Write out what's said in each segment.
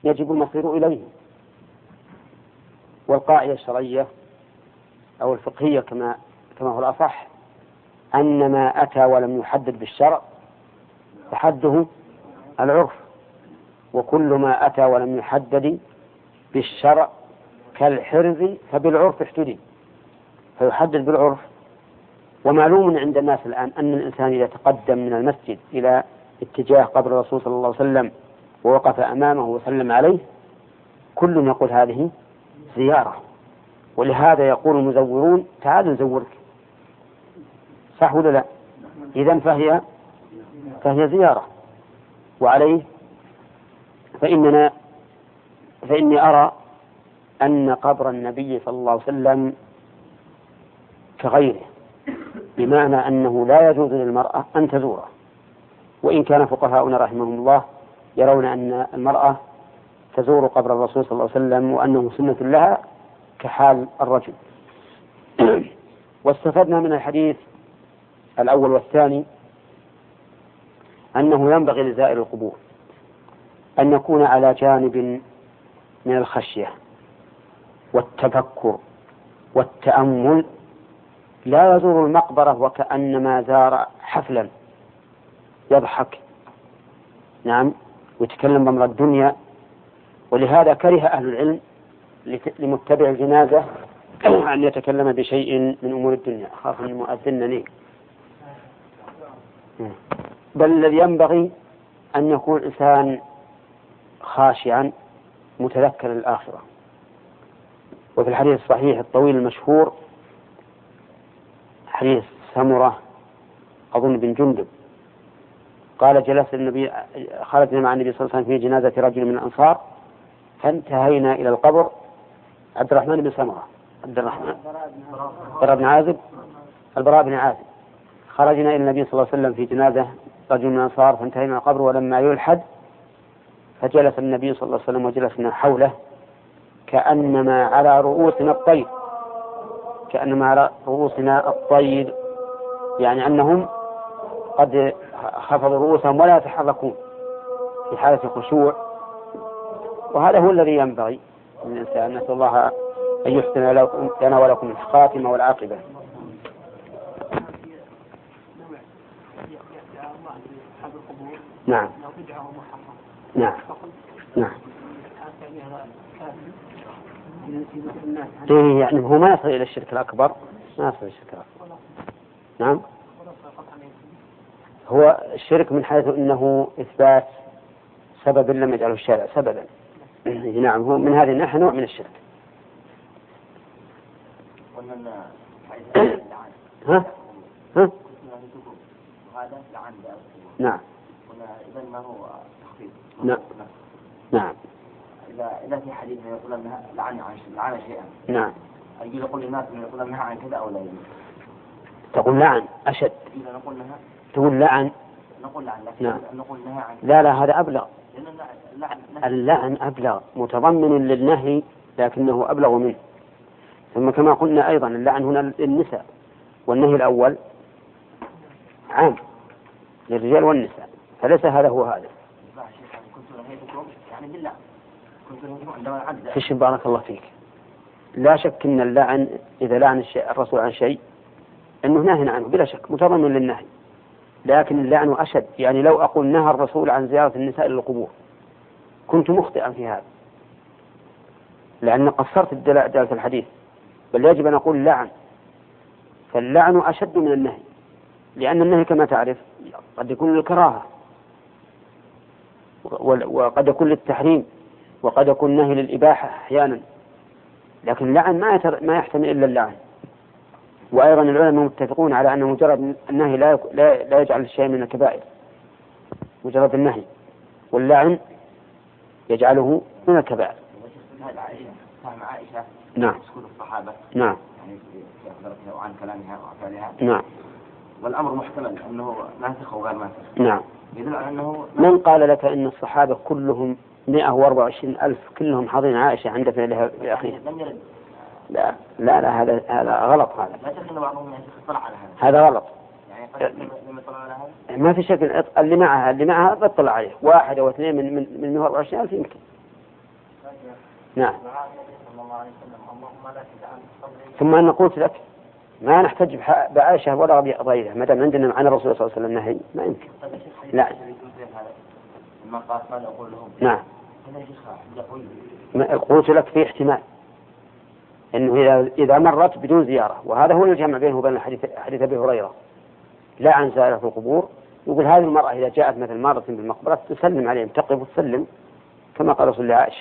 يجب المصير إليه. والقاعدة الشرعية أو الفقهية كما هو الأصح أن ما أتى ولم يحدد بالشرع فحده العرف، وكل ما أتى ولم يحدد بالشرع كالحرز فبالعرف احتدي، فيحدد بالعرف. ومعلوم عند الناس الآن أن الإنسان إذا تقدم من المسجد إلى اتجاه قبر الرسول صلى الله عليه وسلم ووقف أمامه وسلم عليه كل يقول هذه زيارة، ولهذا يقول المزورون تعال نزورك، صح ولا لا؟ إذن فهي زيارة. وعليه فإني أرى أن قبر النبي صلى الله عليه وسلم كغيره، بمعنى أنه لا يجوز للمرأة أن تزوره، وإن كان فقهاؤنا رحمهم الله يرون أن المرأة تزور قبر الرسول صلى الله عليه وسلم وأنه سنة لها كحال الرجل. واستفدنا من الحديث الأول والثاني أنه ينبغي لزائر القبور أن يكون على جانب من الخشية والتفكر والتأمل، لا يزور المقبرة وكأنما زار حفلا يضحك نعم ويتكلم بأمر الدنيا. ولهذا كره أهل العلم لمتبع الجنازة أن يتكلم بشيء من أمور الدنيا، خاصة المؤذن بل الذي ينبغي أن يكون إنسان خاشعا متذكر الآخرة. وفي الحديث الصحيح الطويل المشهور حديث سمرة أظن بن جندب قال خرجنا مع النبي صلى الله عليه وسلم في جنازة رجل من الأنصار فانتهينا إلى القبر عبد الرحمن بن سمرة البراء بن عازب خرجنا إلى النبي صلى الله عليه وسلم في جنازة رجل من الأنصار فانتهينا إلى القبر ولما يلحد فجلس النبي صلى الله عليه وسلم وجلسنا حوله كأنما على رؤوسنا الطير، يعني أنهم قد خفضوا رؤوسهم ولا يتحركون في حالة خشوع. وهذا هو الذي ينبغي للإنسان. نسأل الله أن يحسن لنا ولكم الخاتمة والعاقبة. نعم نعم نعم يعني هو ما يصل إلى الشرك الأكبر، نعم هو الشرك من حيث أنه إثبات سبب لم يجعله الشارع سببا. نعم هو من هذه الناحية نوع من الشرك. ها نعم إذا ما هو تخفيف. نعم إذا في حديث يقول أنها لعن شيئا. نعم. يجوز يقول للناس يقول أنها عن كذا أو لا يجوز. تقول لعن أشد. إذا نقول لها. تقول لعن. نقول لعن. نعم. نقول نهى عن. لا هذا أبلغ. اللعن أبلغ متضمن للنهي لكنه أبلغ منه. ثم كما قلنا أيضا اللعن هنا للنساء والنهي الأول عام للرجال والنساء، فليس هذا هو هذا. فيش بارك الله فيك. لا شك أن اللعن إذا لعن الرسول عن شيء أنه نهي عنه بلا شك متضمن للنهي، لكن اللعن أشد. يعني لو أقول نهى الرسول عن زيارة النساء إلى القبور كنت مخطئا في هذا لأن قصرت دلالة الحديث، بل يجب أن أقول لعن. فاللعن أشد من النهي، لأن النهي كما تعرف قد يكون للكراهة وقد يكون للتحريم وقد يكون نهي للإباحة أحيانا، لكن اللعن ما يحتمل إلا اللعن. وأيضا العلماء متفقون على أن مجرد النهي لا يجعل الشيء من الكبائر، مجرد النهي، واللعن يجعله من الكبائر. نعم. نعم. عن كلامها وأفعالها. نعم. والأمر محتمل أنه ناسخ وغير ناسخ. نعم. يدل على أنه من قال لك إن الصحابة كلهم 124,000 كلهم حاضرين عائشة عند فعلها لأخيها؟ لا هذا غلط. هذا غلط. ما في شك اللي معها اطلع عليه 1 أو 2 من 124,000 يمكن، نعم. ثم أنا قلت لك ما نحتج بعائشة ولا غيرها ما دام عندنا عن الرسول صلى الله عليه وسلم نهي ما يمكن. لا. نعم. قلت لك في احتمال إنه إذا مرت بدون زيارة، وهذا هو الجمع بينه وبين حديث أبي هريرة لا عن زائرة القبور. يقول هذه المرأة إذا جاءت مثل مرة بالمقبرة تسلم عليهم، تقف وتسلم كما قال رسول الله عائشة.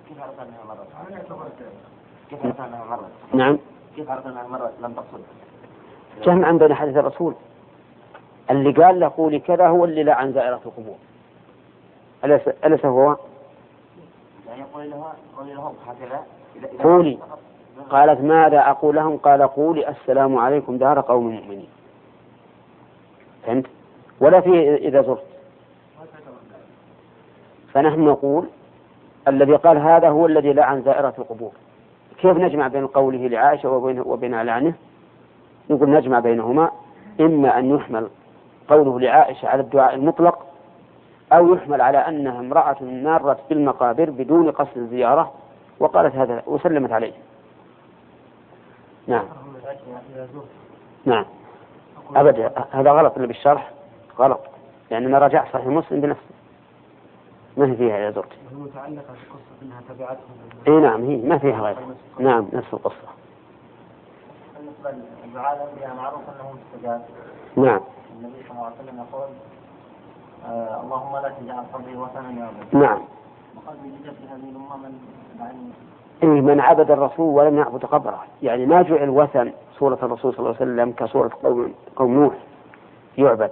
كيف عرفت أنها مرت؟ نعم. كيف عرفت أنها مرت لم تقصد؟ جمع بين حديث الرسول اللي قال له قولي كذا هو اللي لا عن زائرة القبور، أليس هو؟ يعني قولي لهم هكذا. قولي. قالت ماذا أقول لهم؟ قال قولي السلام عليكم دار قوم مؤمنين. فهمت؟ ولا في إذا زرت. فنحن نقول الذي قال هذا هو الذي لا عن زائرة القبور. كيف نجمع بين قوله لعائشة وبين عنه؟ نقول نجمع بينهما، إما أن يحمل قوله لعائشة على الدعاء المطلق، أو يحمل على أنها امرأة مارت بالمقابر بدون قصد الزيارة وقالت هذا وسلمت عليه. نعم. نعم. أبدا هذا غلط اللي بالشرح غلط، لأننا رجع صحيح مسلم بنفسه ما هي فيها يا زرتي. متعلقة بقصة أنها تبعتهم. إيه نعم هي ما فيها غير. نعم نفس القصة. بالنسبة للدعاء الأنبياء معروف أنه مستجاب. نعم. النبي صلى الله عليه وسلم يقول اللهم لا تجعل قبري وثنا يعبد. نعم. وقد وجد في هذه الأمة من عبد الرسول ولم يعبد قبره، يعني ما جعل وثن صورة الرسول صلى الله عليه وسلم كصورة قوم نوح يعبد.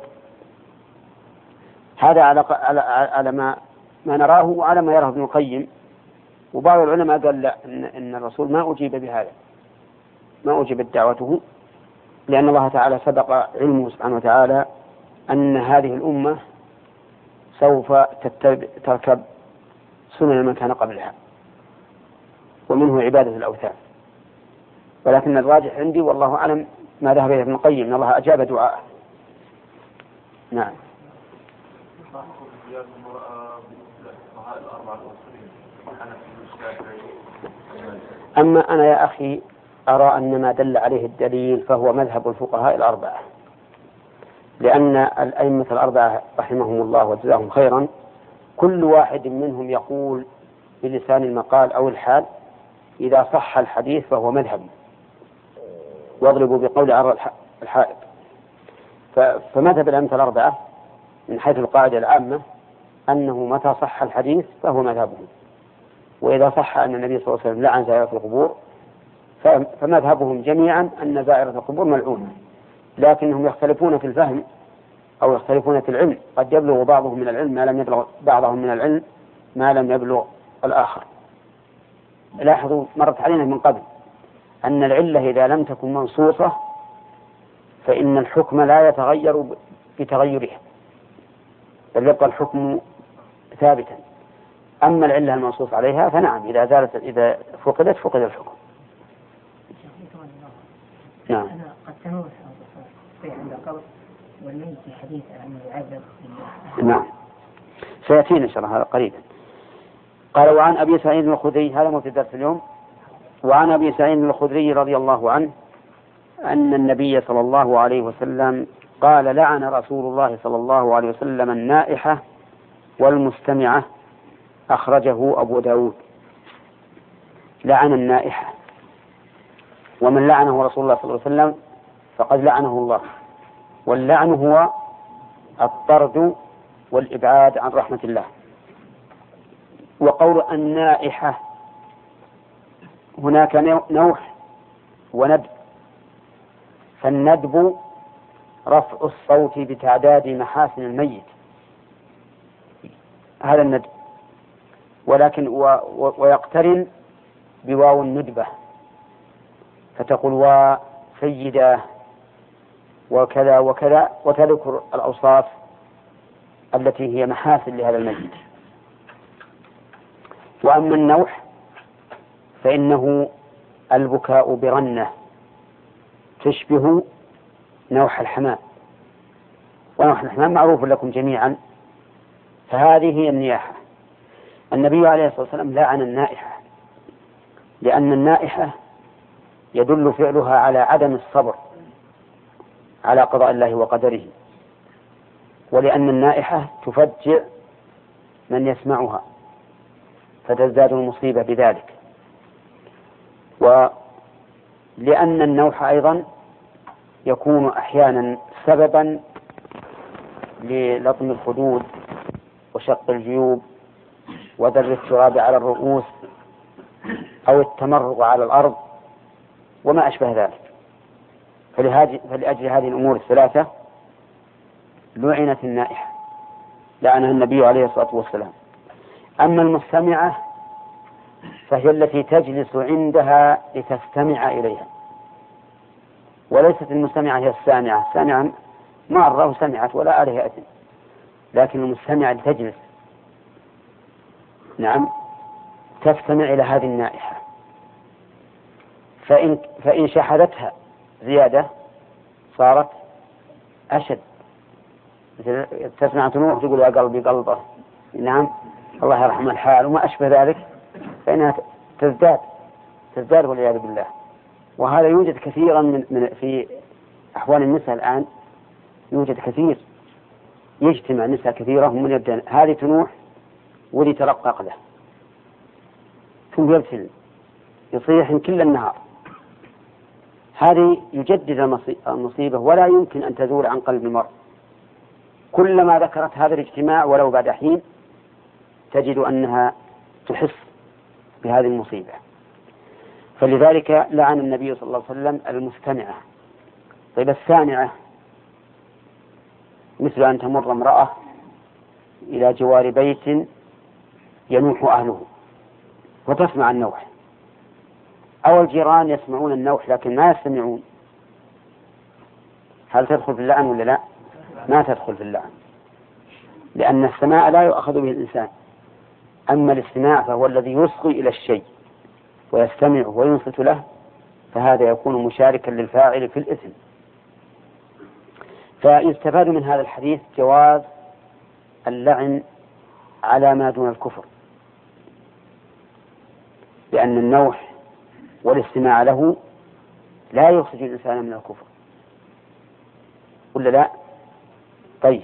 هذا على ما نراه وعلى ما يراه ابن القيم، وبعض العلماء قال لا إن الرسول ما أجيب بهذا، ما أجيبت دعوته، لأن الله تعالى سبق علمه سبحانه وتعالى أن هذه الأمة سوف تركب سنن من كان قبلها، ومنه عبادة الأوثان. ولكن الراجح عندي والله أعلم ما ذهب إليه ابن القيم أن الله أجاب دعاءه. نعم. أما أنا يا أخي أرى أن ما دل عليه الدليل فهو مذهب الفقهاء الأربعة، لأن الأئمة الأربعة رحمهم الله وجزاهم خيرا كل واحد منهم يقول بلسان المقال أو الحال إذا صح الحديث فهو مذهبي، واضربوا بقول عرض الحائط. فمذهب الأئمة الأربعة من حيث القاعدة العامة أنه متى صح الحديث فهو مذهبه، وإذا صح أن النبي صلى الله عليه وسلم لعن زائرة القبور فمذهبهم جميعا أن زائرة القبور ملعونة، لكنهم يختلفون في الفهم أو يختلفون في العلم، قد يبلغ بعضهم من العلم ما لم يبلغ بعضهم من العلم ما لم يبلغ الآخر. لاحظوا مرت علينا من قبل أن العلة إذا لم تكن منصوصة فإن الحكم لا يتغير بتغيرها، بل يبقى الحكم ثابتا. أما العلة المنصوص عليها فنعم إذا فقدت فقد الحكم. نعم. قد تنوح عند القبر والميت في حديث عن العذاب. نعم سيأتينا إن شاء الله قريبا. قال وعن أبي سعيد الخدري، هذا موت الدرس اليوم. وعن أبي سعيد الخدري رضي الله عنه أن النبي صلى الله عليه وسلم قال لعن رسول الله صلى الله عليه وسلم النائحة والمستمعة، أخرجه أبو داود. لعن النائحة، ومن لعنه رسول الله صلى الله عليه وسلم فقد لعنه الله، واللعن هو الطرد والإبعاد عن رحمة الله. وقول النائحة هناك نوح وندب، فالندب رفع الصوت بتعداد محاسن الميت، هذا الندب، ولكن ويقترن بواو الندبة، فتقول وسيداه وكذا وكذا، وتذكر الأوصاف التي هي محاسن لهذا الميت. وأما النوح فإنه البكاء برنة تشبه نوح الحمام، ونوح الحمام معروف لكم جميعا، فهذه هي النياحة. النبي عليه الصلاة والسلام لعن النائحة، لأن النائحة يدل فعلها على عدم الصبر على قضاء الله وقدره، ولأن النائحة تفجع من يسمعها فتزداد المصيبة بذلك، ولأن النوح أيضا يكون أحيانا سببا للطم الخدود وشق الجيوب وذر التراب على الرؤوس أو التمرغ على الأرض وما أشبه ذلك. فلأجل هذه الأمور الثلاثة لعنت النائحة، لعنها النبي عليه الصلاة والسلام. أما المستمعة فهي التي تجلس عندها لتستمع إليها، وليست المستمعة هي السامعة. السامعة مرة وسمعت ولا عليها أثم، لكن المستمعة تجلس نعم تستمع إلى هذه النائحة، فإن شاهدتها زيادة صارت أشد. تسمع تنوح تقول يا قلبي قلبه، نعم الله يرحم الحال وما أشبه ذلك، فإنها تزداد والعياذ بالله. وهذا يوجد كثيرا من في أحوال النساء الآن، يوجد كثير، يجتمع نساء كثيرة من يبدأ هذه تنوح وذي ترقق له ثم يرسل يصيح كل النهار. هذه يجدد المصيبة ولا يمكن أن تزول عن قلب المرء. كلما ذكرت هذا الاجتماع ولو بعد حين تجد أنها تحس بهذه المصيبة. فلذلك لعن النبي صلى الله عليه وسلم المستمعة. طيب السامعة مثل أن تمر امرأة إلى جوار بيت ينوح أهله وتسمع النوح، أو الجيران يسمعون النوح لكن ما يستمعون، هل تدخل في اللعن ولا لا؟ ما تدخل في اللعن، لأن السماع لا يؤخذ به الإنسان. أما الاستماع فهو الذي يصغي إلى الشيء ويستمع وينصت له، فهذا يكون مشاركا للفاعل في الإثم. فيستفاد من هذا الحديث جواز اللعن على ما دون الكفر، لأن النوح والاستماع له لا يخرج الإنسان من الكفر ولا لا؟ طيب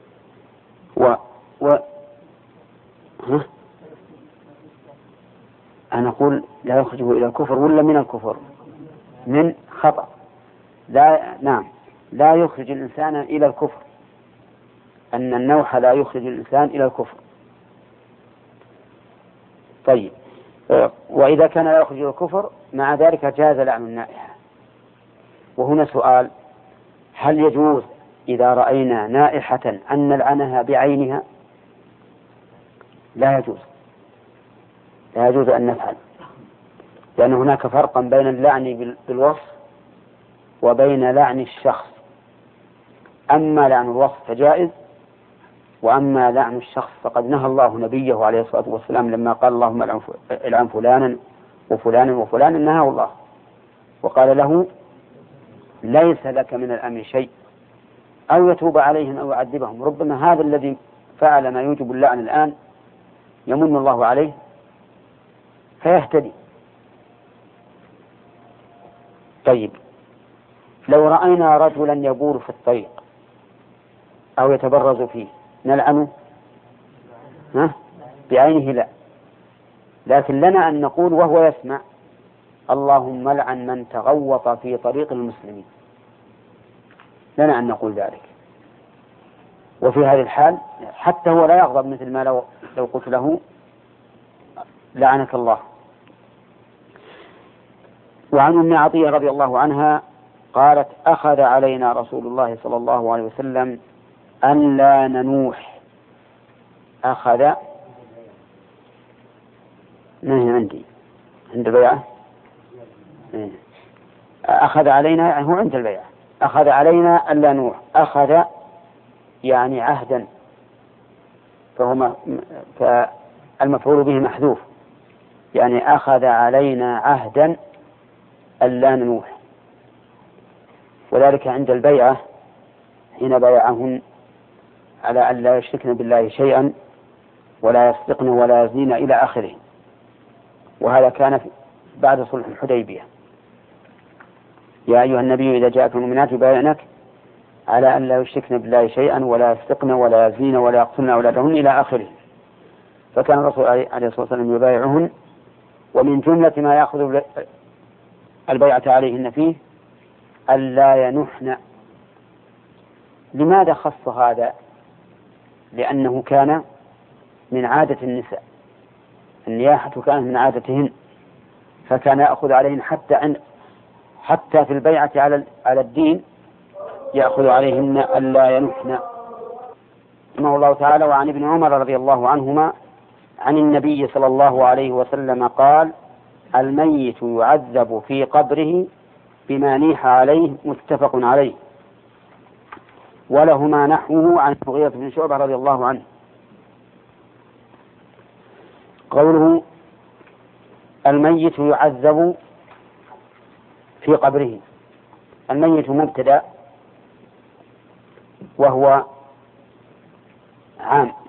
أنا أقول لا يخرجه إلى الكفر ولا من الكفر؟ من خطأ. لا يخرج الإنسان إلى الكفر، أن النوح لا يخرج الإنسان إلى الكفر. طيب وإذا كان لا يخرج إلى الكفر مع ذلك جاز لعن النائحة. وهنا سؤال: هل يجوز إذا رأينا نائحة أن نلعنها بعينها؟ لا يجوز أن نفعل، لأن هناك فرقا بين اللعن بالوصف وبين لعن الشخص. أما لعن الوصف فجائز، وأما لعن الشخص فقد نهى الله نبيه عليه الصلاة والسلام لما قال اللهم العن فلانا وفلانا وفلانا، نهاه الله وقال له ليس لك من الأمر شيء، أو يتوب عليهم أو يعذبهم. ربما هذا الذي فعل ما يوجب اللعن الآن يمن الله عليه فيهتدي. طيب لو رأينا رجلا يبول في الطريق أو يتبرز فيه نلعنه؟ بعينه لا، لكن لنا أن نقول وهو يسمع اللهم لعن من تغوط في طريق المسلمين، لنا أن نقول ذلك. وفي هذه الحال حتى هو لا يغضب، مثل ما لو قلت له لعنك الله. وعن أم عطية رضي الله عنها قالت أخذ علينا رسول الله صلى الله عليه وسلم أن لا ننوح. أخذ من عندي عند البيعة، أخذ علينا هو عند البيعة، أخذ علينا أن لا ننوح. أخذ يعني عهدا، فالمفعول به محذوف، يعني أخذ علينا عهدا أن لا ننوح. وذلك عند البيعة حين بايعهن على أن لا يشركن بالله شيئا ولا يسرقن ولا يزنين إلى آخره. وهذا كان بعد صلح الحديبية. يا أيها النبي إذا جاءك المؤمنات يبايعنك على أن لا يشركن بالله شيئا ولا يسرقن ولا يزنين ولا يقتلن أولادهن إلى آخره. فكان الرسول عليه الصلاة والسلام يبايعهن، ومن جملة ما يأخذ البيعة عليهن فيه ألا ينحن. لماذا خص هذا؟ لأنه كان من عادة النساء، النياحة كانت من عادتهن، فكان يأخذ عليهن حتى في البيعة على الدين يأخذ عليهن ألا ينحن. رحمه الله تعالى. وعن ابن عمر رضي الله عنهما عن النبي صلى الله عليه وسلم قال: الميت يعذب في قبره بما نيح عليه، متفق عليه. ولهما نحوه عن المغيرة بن شعبة رضي الله عنه. قوله الميت يعذب في قبره، الميت مبتدأ وهو عام،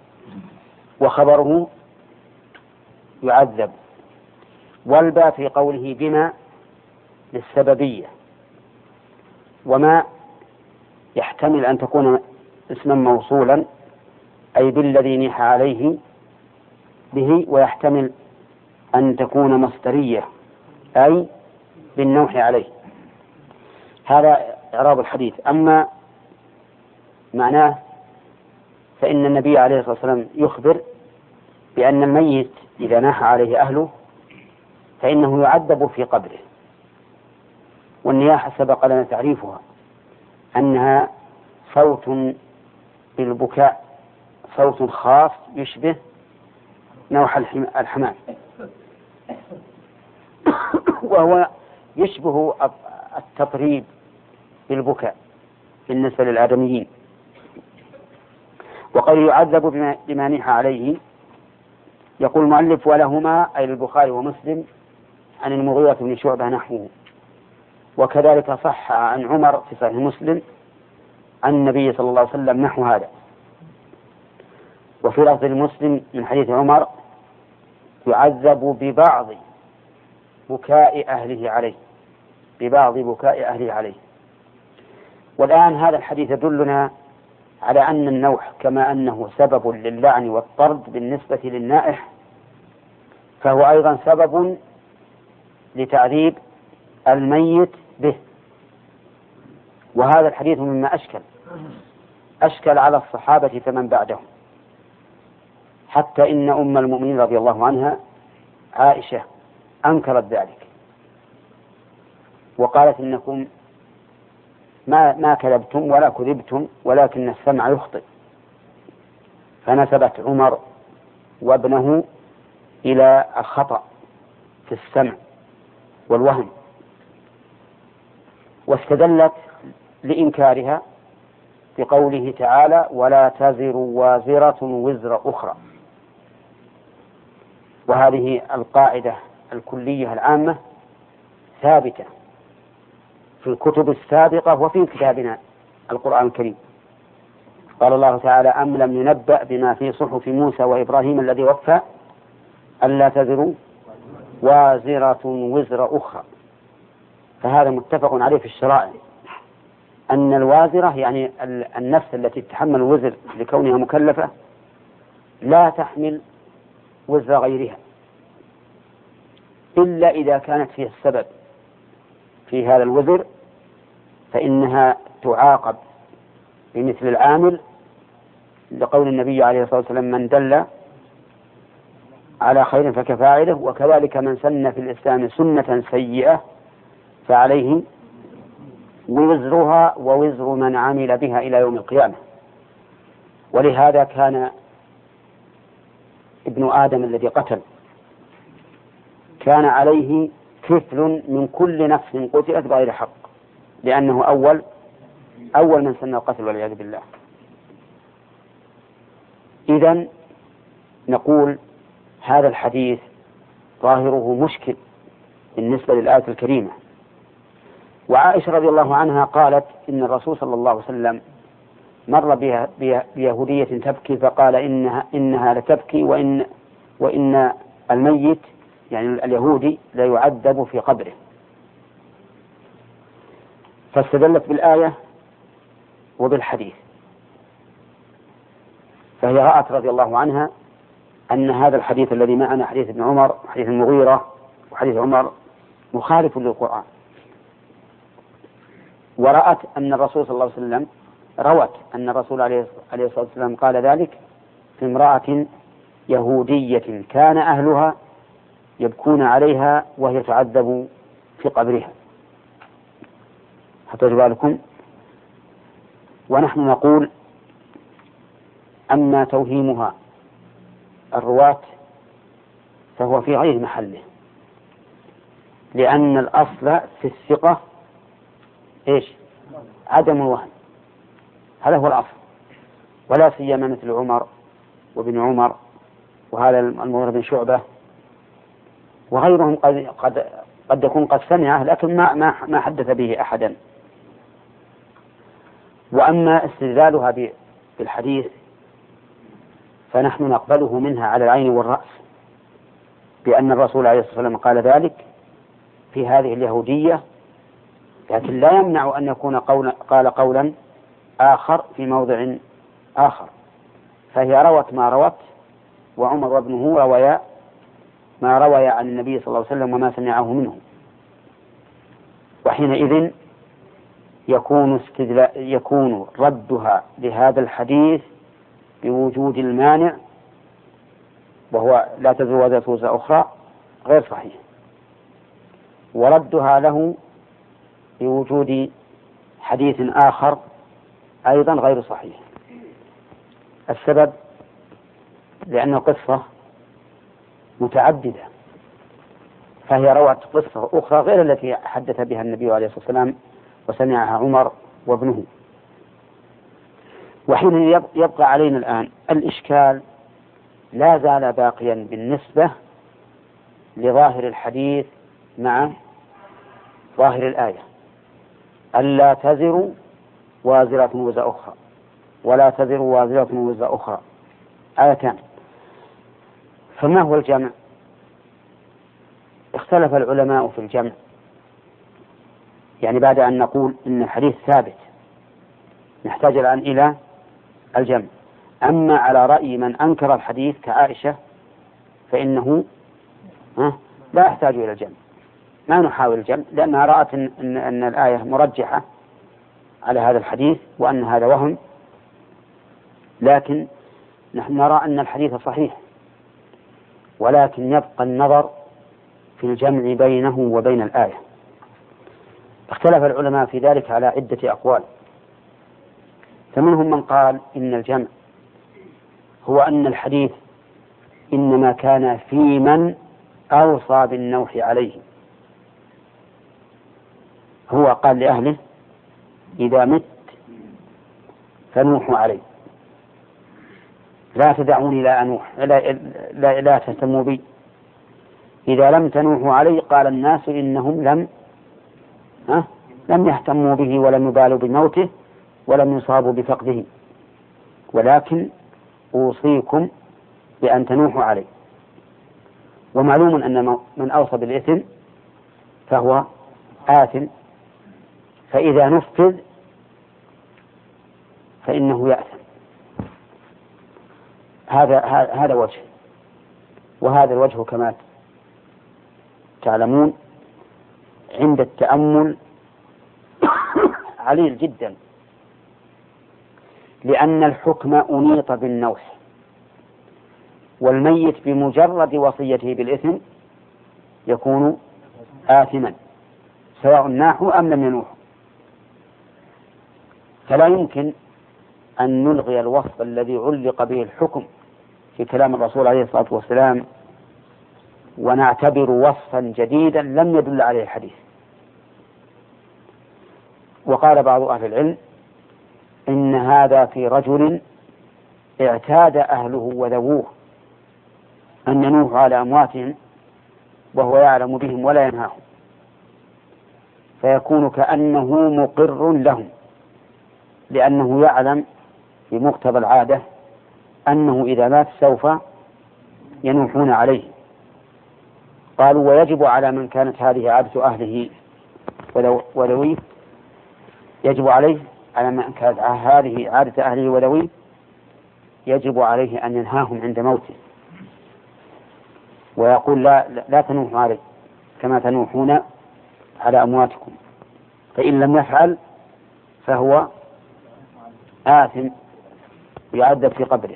وخبره يعذب، والباء في قوله بما للسببية، وما يحتمل أن تكون اسما موصولا أي بالذي نيح عليه به، ويحتمل أن تكون مصدرية أي بالنوح عليه. هذا إعراب الحديث. أما معناه فإن النبي عليه الصلاة والسلام يخبر بأن الميت إذا ناح عليه أهله فإنه يعذب في قبره. والنياحة سبق لنا تعريفها أنها صوت بالبكاء، صوت خاص يشبه نوح الحمام، وهو يشبه التطريب بالبكاء بالنسبة للآدميين. وقد يعذب بما نيح عليه. يقول المؤلف: ولهما أي البخاري ومسلم عن المغيرة بن شعبة نحوه. وكذلك صح عن عمر في صحيح مسلم عن النبي صلى الله عليه وسلم نحو هذا. وفي لفظ المسلم من حديث عمر: يعذب ببعض بكاء أهله عليه، ببعض بكاء أهله عليه. والآن هذا الحديث يدلنا على أن النوح كما أنه سبب للعن والطرد بالنسبة للنائح، فهو أيضا سبب لتعذيب الميت به. وهذا الحديث مما أشكل على الصحابة فمن بعدهم، حتى إن أم المؤمنين رضي الله عنها عائشة أنكرت ذلك وقالت: إنكم ما كذبتم ولا كذبتم ولكن السمع يخطئ. فنسبت عمر وابنه إلى الخطأ في السمع والوهم، واستدلت لإنكارها بقوله تعالى: ولا تزر وازرة وزر أخرى. وهذه القاعدة الكلية العامة ثابتة في الكتب السابقة وفي كتابنا القرآن الكريم. قال الله تعالى: أم لم ينبأ بما في صحف موسى وإبراهيم الذي وفى ألا تزر وازرة وزر أخرى. فهذا متفق عليه في الشرائع أن الوازرة يعني النفس التي تتحمل الوزر لكونها مكلفة لا تحمل وزر غيرها إلا إذا كانت فيها السبب في هذا الوزر، فإنها تعاقب بمثل العامل، لقول النبي عليه الصلاة والسلام: من دل على خير فكفاعله. وكذلك من سن في الإسلام سنة سيئة فعليه وزرها ووزر من عمل بها إلى يوم القيامة. ولهذا كان ابن آدم الذي قتل كان عليه كفل من كل نفس قتلت بغير حق، لأنه أول من سن القتل والعياذ بالله. إذن نقول هذا الحديث ظاهره مشكل بالنسبة للآية الكريمة. وعائشة رضي الله عنها قالت: إن الرسول صلى الله عليه وسلم مر بيهودية تبكي فقال إنها لتبكي وإن الميت يعني اليهودي لا يعذب في قبره، فاستدلت بالآية وبالحديث. فهي رأت رضي الله عنها أن هذا الحديث الذي معنا حديث ابن عمر وحديث المغيرة وحديث عمر مخالف للقرآن، ورأت أن الرسول صلى الله عليه وسلم روت أن الرسول عليه الصلاة والسلام قال ذلك في امرأة يهودية كان أهلها يبكون عليها وهي تعذب في قبرها. حتى بالكم. ونحن نقول أما توهيمها الرواة فهو في غير محله، لأن الأصل في الثقة إيش؟ عدم الوهم، هذا هو الأصل. ولا سيما مثل عمر وابن عمر وهذا المغيرة بن شعبة وغيرهم قد يكون قد سمعه لكن ما حدث به أحدا. وأما استدلالها بالحديث فنحن نقبله منها على العين والرأس، بأن الرسول عليه الصلاة والسلام قال ذلك في هذه اليهودية، لكن لا يمنع أن يكون قال قولا آخر في موضع آخر. فهي روت ما روت، وعمر وابنه رويا ما روي عن النبي صلى الله عليه وسلم وما سمعه منه، وحينئذ يكون ردها لهذا الحديث بوجود المانع وهو لا تزر وازرة وزر أخرى غير صحيح، وردها له بوجود حديث آخر أيضا غير صحيح. السبب لأن القصة متعددة، فهي روت قصة أخرى غير التي حدث بها النبي عليه الصلاة والسلام وسمعها عمر وابنه. وحين يبقى علينا الآن الإشكال لا زال باقيا بالنسبة لظاهر الحديث مع ظاهر الآية، ألا تزر وازرة وزر أخرى ولا تزر وازرة وزر أخرى، آيتان. فما هو الجمع؟ اختلف العلماء في الجمع، يعني بعد أن نقول إن الحديث ثابت نحتاج الآن إلى الجمع. أما على رأي من أنكر الحديث كعائشة فإنه لا يحتاج إلى الجمع، ما نحاول الجمع، لأنها رأت أن الآية مرجحة على هذا الحديث وأن هذا وهم، لكن نحن نرى أن الحديث صحيح، ولكن يبقى النظر في الجمع بينه وبين الآية. اختلف العلماء في ذلك على عدة أقوال، فمنهم من قال إن الجمع هو أن الحديث إنما كان في من أوصى بالنوح عليه، هو قال لأهله إذا مت فنوحوا علي، لا تدعوني لا أنوح، لا تهتموا بي. إذا لم تنوحوا علي قال الناس إنهم لم يهتموا به ولم يبالوا بموته ولم يصابوا بفقده، ولكن أوصيكم بأن تنوحوا علي. ومعلوم أن من أوصى بالإثم فهو آثم، فإذا نفذ فإنه يأثم. هذا وجه، وهذا الوجه كما تعلمون عند التأمل عليل جدا، لأن الحكم أنيط بالنوح، والميت بمجرد وصيته بالإثم يكون آثما سواء ناحوا أم لم ينوحوا. فلا يمكن أن نلغي الوصف الذي علق به الحكم في كلام الرسول عليه الصلاة والسلام ونعتبر وصفا جديدا لم يدل عليه الحديث. وقال بعض أهل العلم إن هذا في رجل اعتاد أهله وذووه أن ينوحوا على أمواتهم وهو يعلم بهم ولا ينهاهم، فيكون كأنه مقر لهم لأنه يعلم بمقتضى العادة أنه إذا مات سوف ينوحون عليه. قالوا ويجب على من كانت هذه عادة أهله وذويه، يجب عليه على من كانت هذه عادة أهله وذويه يجب عليه أن ينهاهم عند موته، ويقول لا تنوحوا عليه كما تنوحون على أمواتكم، فإن لم يفعل فهو آثم ويعذب في قبره.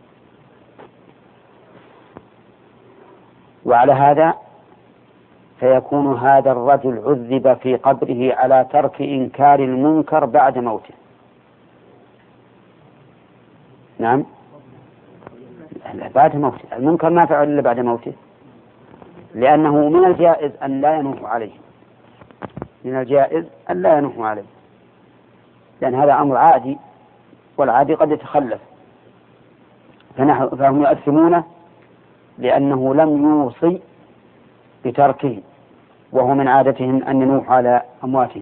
وعلى هذا فيكون هذا الرجل عذب في قبره على ترك إنكار المنكر بعد موته. نعم، بعد موته المنكر ما فعل إلا بعد موته، لأنه من الجائز أن لا ينوح عليه، من الجائز أن لا ينوح عليه، لأن هذا أمر عادي، والعادي قد يتخلف، فهم يؤثمونه لأنه لم يوصي بتركه، وهو من عادتهم أن ينوح على أمواتهم.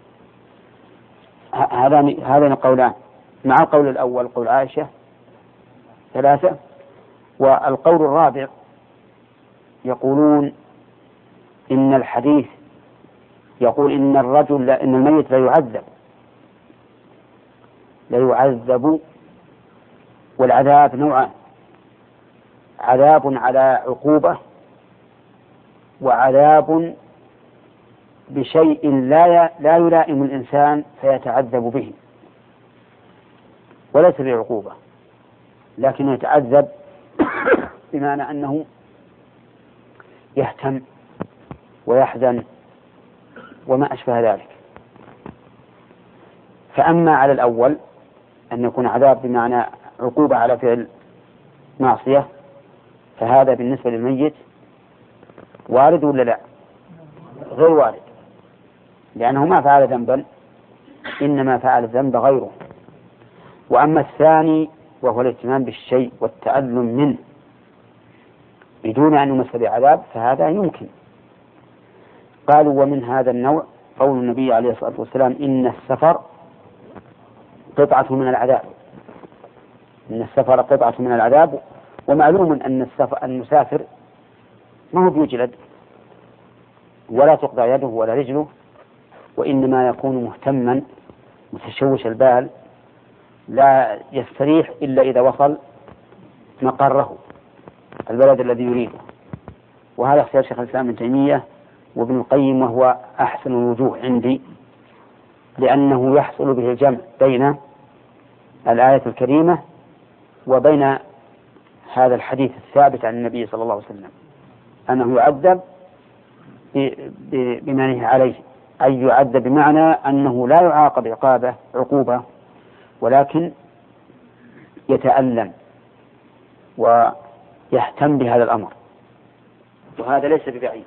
هذين القولان مع القول الأول قول عائشة 3، والقول الرابع يقولون إن الحديث يقول إن الميت لا يعذب، والعذاب نوعان: عذاب على عقوبة، وعذاب بشيء لا يلائم الإنسان فيتعذب به، وليس بعقوبة لكنه يتعذب بمعنى أنه يهتم ويحزن وما أشبه ذلك. فأما على الأول أن يكون عذاب بمعنى عقوبة على فعل معصية، فهذا بالنسبة للميت وارد ولا لا؟ غير وارد، لأنه ما فعل ذنبا، إنما فعل الذنب غيره. وأما الثاني وهو الاهتمام بالشيء والتألم منه بدون أن يمس بعذاب فهذا يمكن. قالوا ومن هذا النوع قول النبي عليه الصلاة والسلام إن السفر قطعة من العذاب، إن السفر قطعة من العذاب. ومعلوم أن المسافر ما هو بيجلد ولا تقطع يده ولا رجله، وإنما يكون مهتما متشوش البال، لا يستريح إلا إذا وصل مقره البلد الذي يريده. وهذا اختيار شيخ الإسلام ابن تيمية وابن القيم، وهو أحسن الوجوه عندي، لأنه يحصل به الجمع بين الآية الكريمة وبين هذا الحديث الثابت عن النبي صلى الله عليه وسلم أنه يعذب بما نهي عليه، أي يعذب بمعنى أنه لا يعاقب عقوبة ولكن يتألم ويهتم بهذا الأمر، وهذا ليس ببعيد،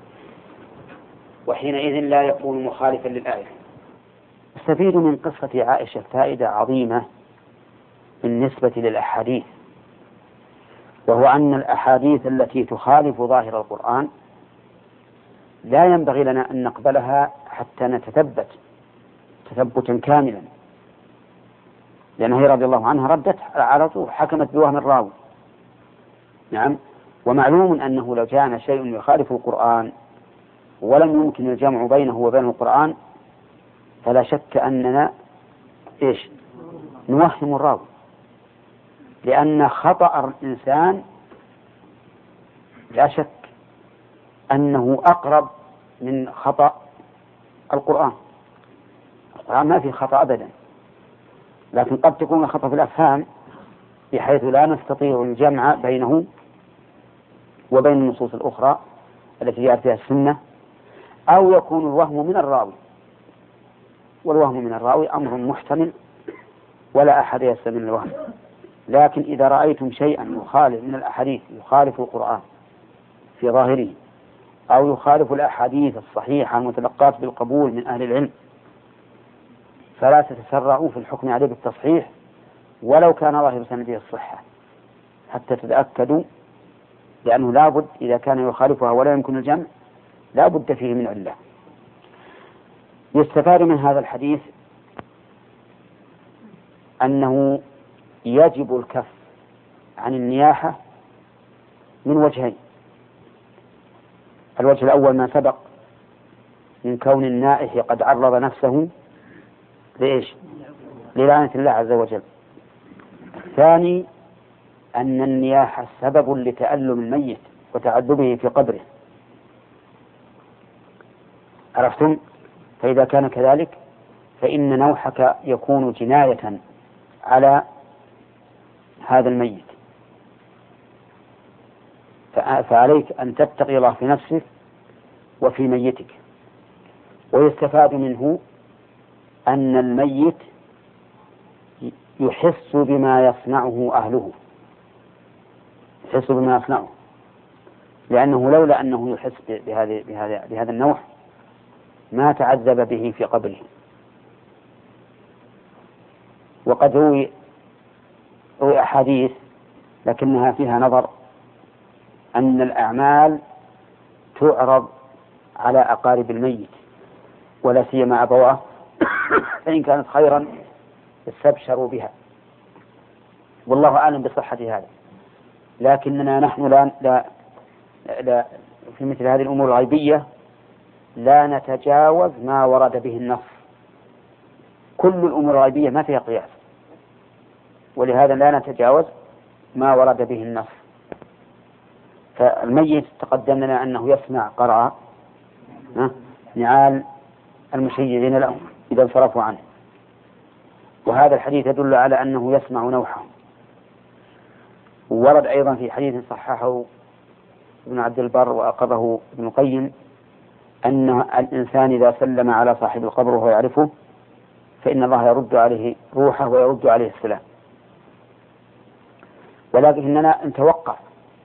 وحينئذ لا يكون مخالفا للآية. استفيد من قصة عائشة فائدة عظيمة بالنسبة للأحاديث، وهو أن الأحاديث التي تخالف ظاهر القرآن لا ينبغي لنا أن نقبلها حتى نتثبت تثبتا كاملا، لأنه هي رضي الله عنها ردت على طول، حكمت بوهم الراوي. نعم، ومعلوم أنه لو كان شيء يخالف القرآن ولم يمكن الجمع بينه وبين القرآن فلا شك أننا نوهم الراوي، لأن خطأ الإنسان لا شك أنه أقرب من خطأ القرآن. القرآن ما فيه خطأ أبدا، لكن قد تكون الخطأ في الأفهام بحيث لا نستطيع الجمع بينه وبين النصوص الأخرى التي جاءت فيها السنة، أو يكون الوهم من الراوي، والوهم من الراوي أمر محتمل ولا أحد يستمر الوهم. لكن إذا رأيتم شيئا يخالف من الأحاديث يخالف القرآن في ظاهره، أو يخالف الأحاديث الصحيحة المتلقاة بالقبول من أهل العلم، فلا تتسرعوا في الحكم عليه بالتصحيح ولو كان ظاهر سنده الصحة حتى تتأكدوا، لأنه لابد إذا كان يخالفها ولا يمكن الجمع لا بد فيه من علة. يستفاد من هذا الحديث أنه يجب الكف عن النياحة من وجهين. الوجه الأول ما سبق من كون النائح قد عرض نفسه لإيش؟ للعنة الله عز وجل. الثاني أن النياحة سبب لتألم الميت وتعذبه في قبره. عرفتم؟ فإذا كان كذلك فإن نوحك يكون جناية على هذا الميت، فعليك أن تتقي الله في نفسك وفي ميتك. ويستفاد منه أن الميت يحس بما يصنعه أهله، يحس بما يصنعه، لأنه لولا أنه يحس بهذا النوع ما تعذب به في قبره. وقد روي أحاديث لكنها فيها نظر، أن الأعمال تعرض على أقارب الميت ولا سيما أبواه، فإن كانت خيرا استبشروا بها، والله أعلم بصحة هذا. لكننا نحن لا في مثل هذه الأمور الغيبية لا نتجاوز ما ورد به النص. كل الأمور الغيبية ما فيها قياس، ولهذا لا نتجاوز ما ورد به النص. فالميت تقدم لنا أنه يسمع قرع نعال المشيعين له إذا انصرفوا عنه، وهذا الحديث يدل على أنه يسمع نوحه. وورد أيضا في حديث صححه ابن عبد البر وأقره ابن القيم أن الإنسان إذا سلم على صاحب القبر وهو يعرفه فإن الله يرد عليه روحه ويرد عليه السلام. ولكننا نتوقف،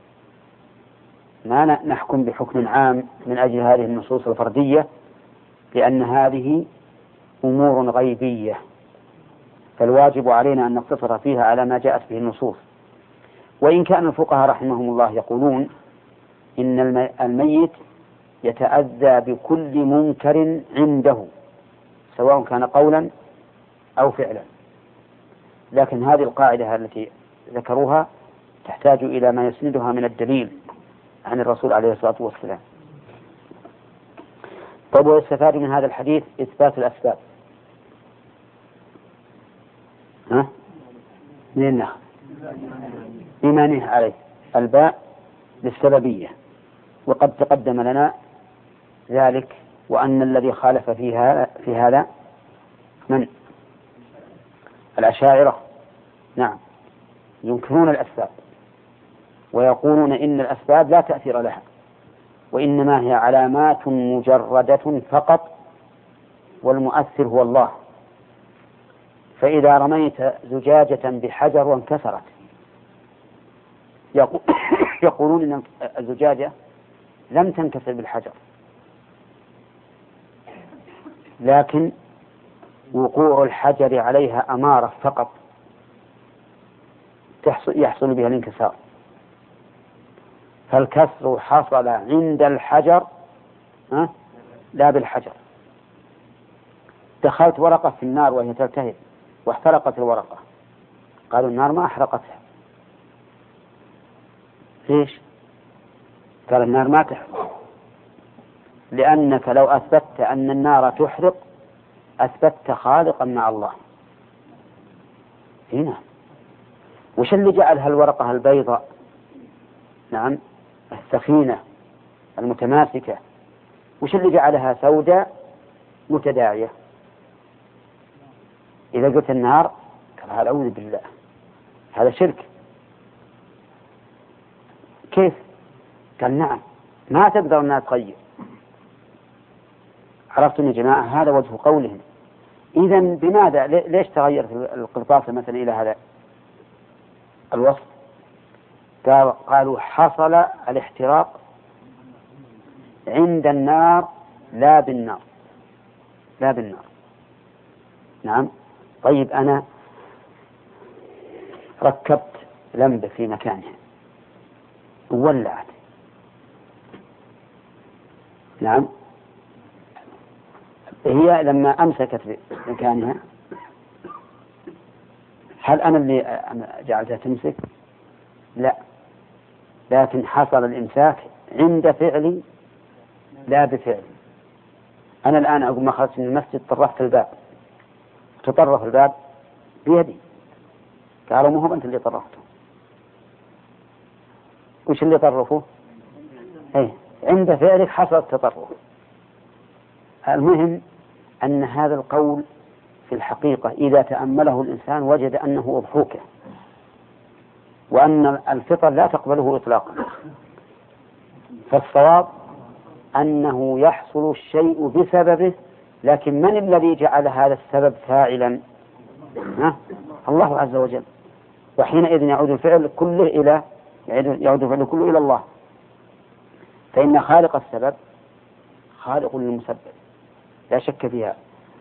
ما نحكم بحكم عام من أجل هذه النصوص الفردية، لأن هذه أمور غيبية، فالواجب علينا أن نقتصر فيها على ما جاءت به النصوص. وإن كان الفقهاء رحمهم الله يقولون إن الميت يتأذى بكل منكر عنده سواء كان قولا أو فعلا، لكن هذه القاعدة التي ذكروها تحتاج إلى ما يسندها من الدليل عن الرسول عليه الصلاة والسلام. طيب، ويستفاد من هذا الحديث إثبات الأسباب. من النخل إيمانه عليه، الباء للسببية، وقد تقدم لنا ذلك، وأن الذي خالف في هذا من الأشاعرة. نعم، ينكرون الأسباب ويقولون إن الأسباب لا تأثير لها، وإنما هي علامات مجردة فقط، والمؤثر هو الله. فإذا رميت زجاجة بحجر وانكسرت يقولون إن الزجاجة لم تنكسر بالحجر، لكن وقوع الحجر عليها أمارة فقط يحصل بها الانكسار. فالكسر حصل عند الحجر لا بالحجر. دخلت ورقة في النار وهي تلتهب واحترقت الورقة، قالوا النار ما أحرقتها. ليش؟ قال النار ما تحرق، لأنك لو أثبتت أن النار تحرق أثبتت خالقا مع الله. هنا وش اللي جعلها الورقة البيضاء، نعم السخينة المتماسكة، وش اللي جعلها سوداء متداعية؟ إذا قلت النار قال أعوذ بالله، هذا شرك. كيف؟ قال نعم، ما تقدر أنها تغير. عرفتم يا جماعة؟ هذا وجه قولهم. إذن بماذا ليش تغير القرطاسة مثلا إلى هذا الوصف؟ قالوا حصل الاحتراق عند النار لا بالنار، لا بالنار. نعم. طيب، أنا ركبت لمبة في مكانها وولعت، نعم، هي لما أمسكت في مكانها هل أنا اللي جعلتها تمسك؟ لا، لكن حصل الإمساك عند فعلي لا بفعلي. أنا الآن أقول ما خرجت من المسجد طرفت الباب، تطرف الباب بيدي، قالوا مو هو أنت اللي طرفته. وش اللي طرفه؟ أي عند فعلك حصل التطرف. المهم أن هذا القول في الحقيقة إذا تأمله الإنسان وجد أنه أضحوكه، وأن الفطر لا تقبله إطلاقا. فالصواب أنه يحصل الشيء بسببه، لكن من الذي جعل هذا السبب فاعلا؟ الله عز وجل. وحينئذ يعود الفعل كله إلى الله، فإن خالق السبب خالق للمسبب لا شك فيها.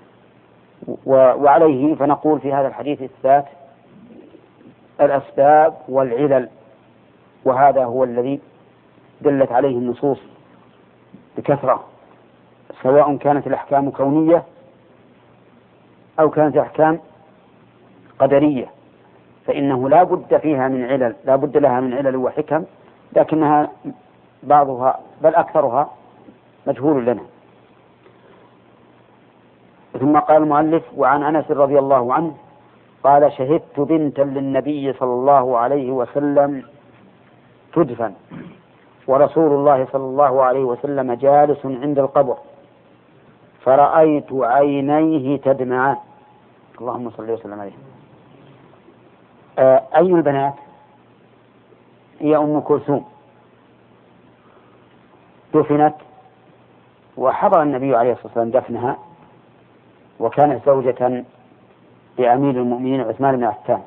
وعليه فنقول في هذا الحديث إثبات الأسباب والعلل، وهذا هو الذي دلت عليه النصوص بكثرة، سواء كانت الأحكام كونية أو كانت الأحكام قدرية، فإنه لا بد فيها من علل، لا بد لها من علل وحكم، لكنها بعضها بل أكثرها مجهول لنا. ثم قال المؤلف: وعن أنس رضي الله عنه قال: شهدت بنتا للنبي صلى الله عليه وسلم تدفن، ورسول الله صلى الله عليه وسلم جالس عند القبر، فرأيت عينيه تدمعان. اللهم صل وسلم عليه. أي البنات؟ هي أم كلثوم، دفنت وحضر النبي عليه الصلاة والسلام دفنها، وكانت زوجة لأمير المؤمنين عثمان بن عفان،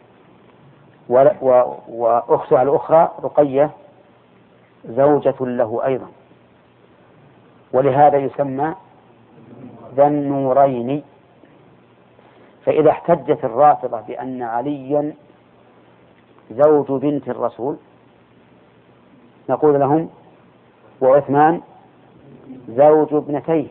وأختها الأخرى رقية زوجة له أيضا، ولهذا يسمى ذا النورين. فإذا احتجت الرافضة بأن عليا زوج بنت الرسول نقول لهم: وعثمان زوج ابنتيه.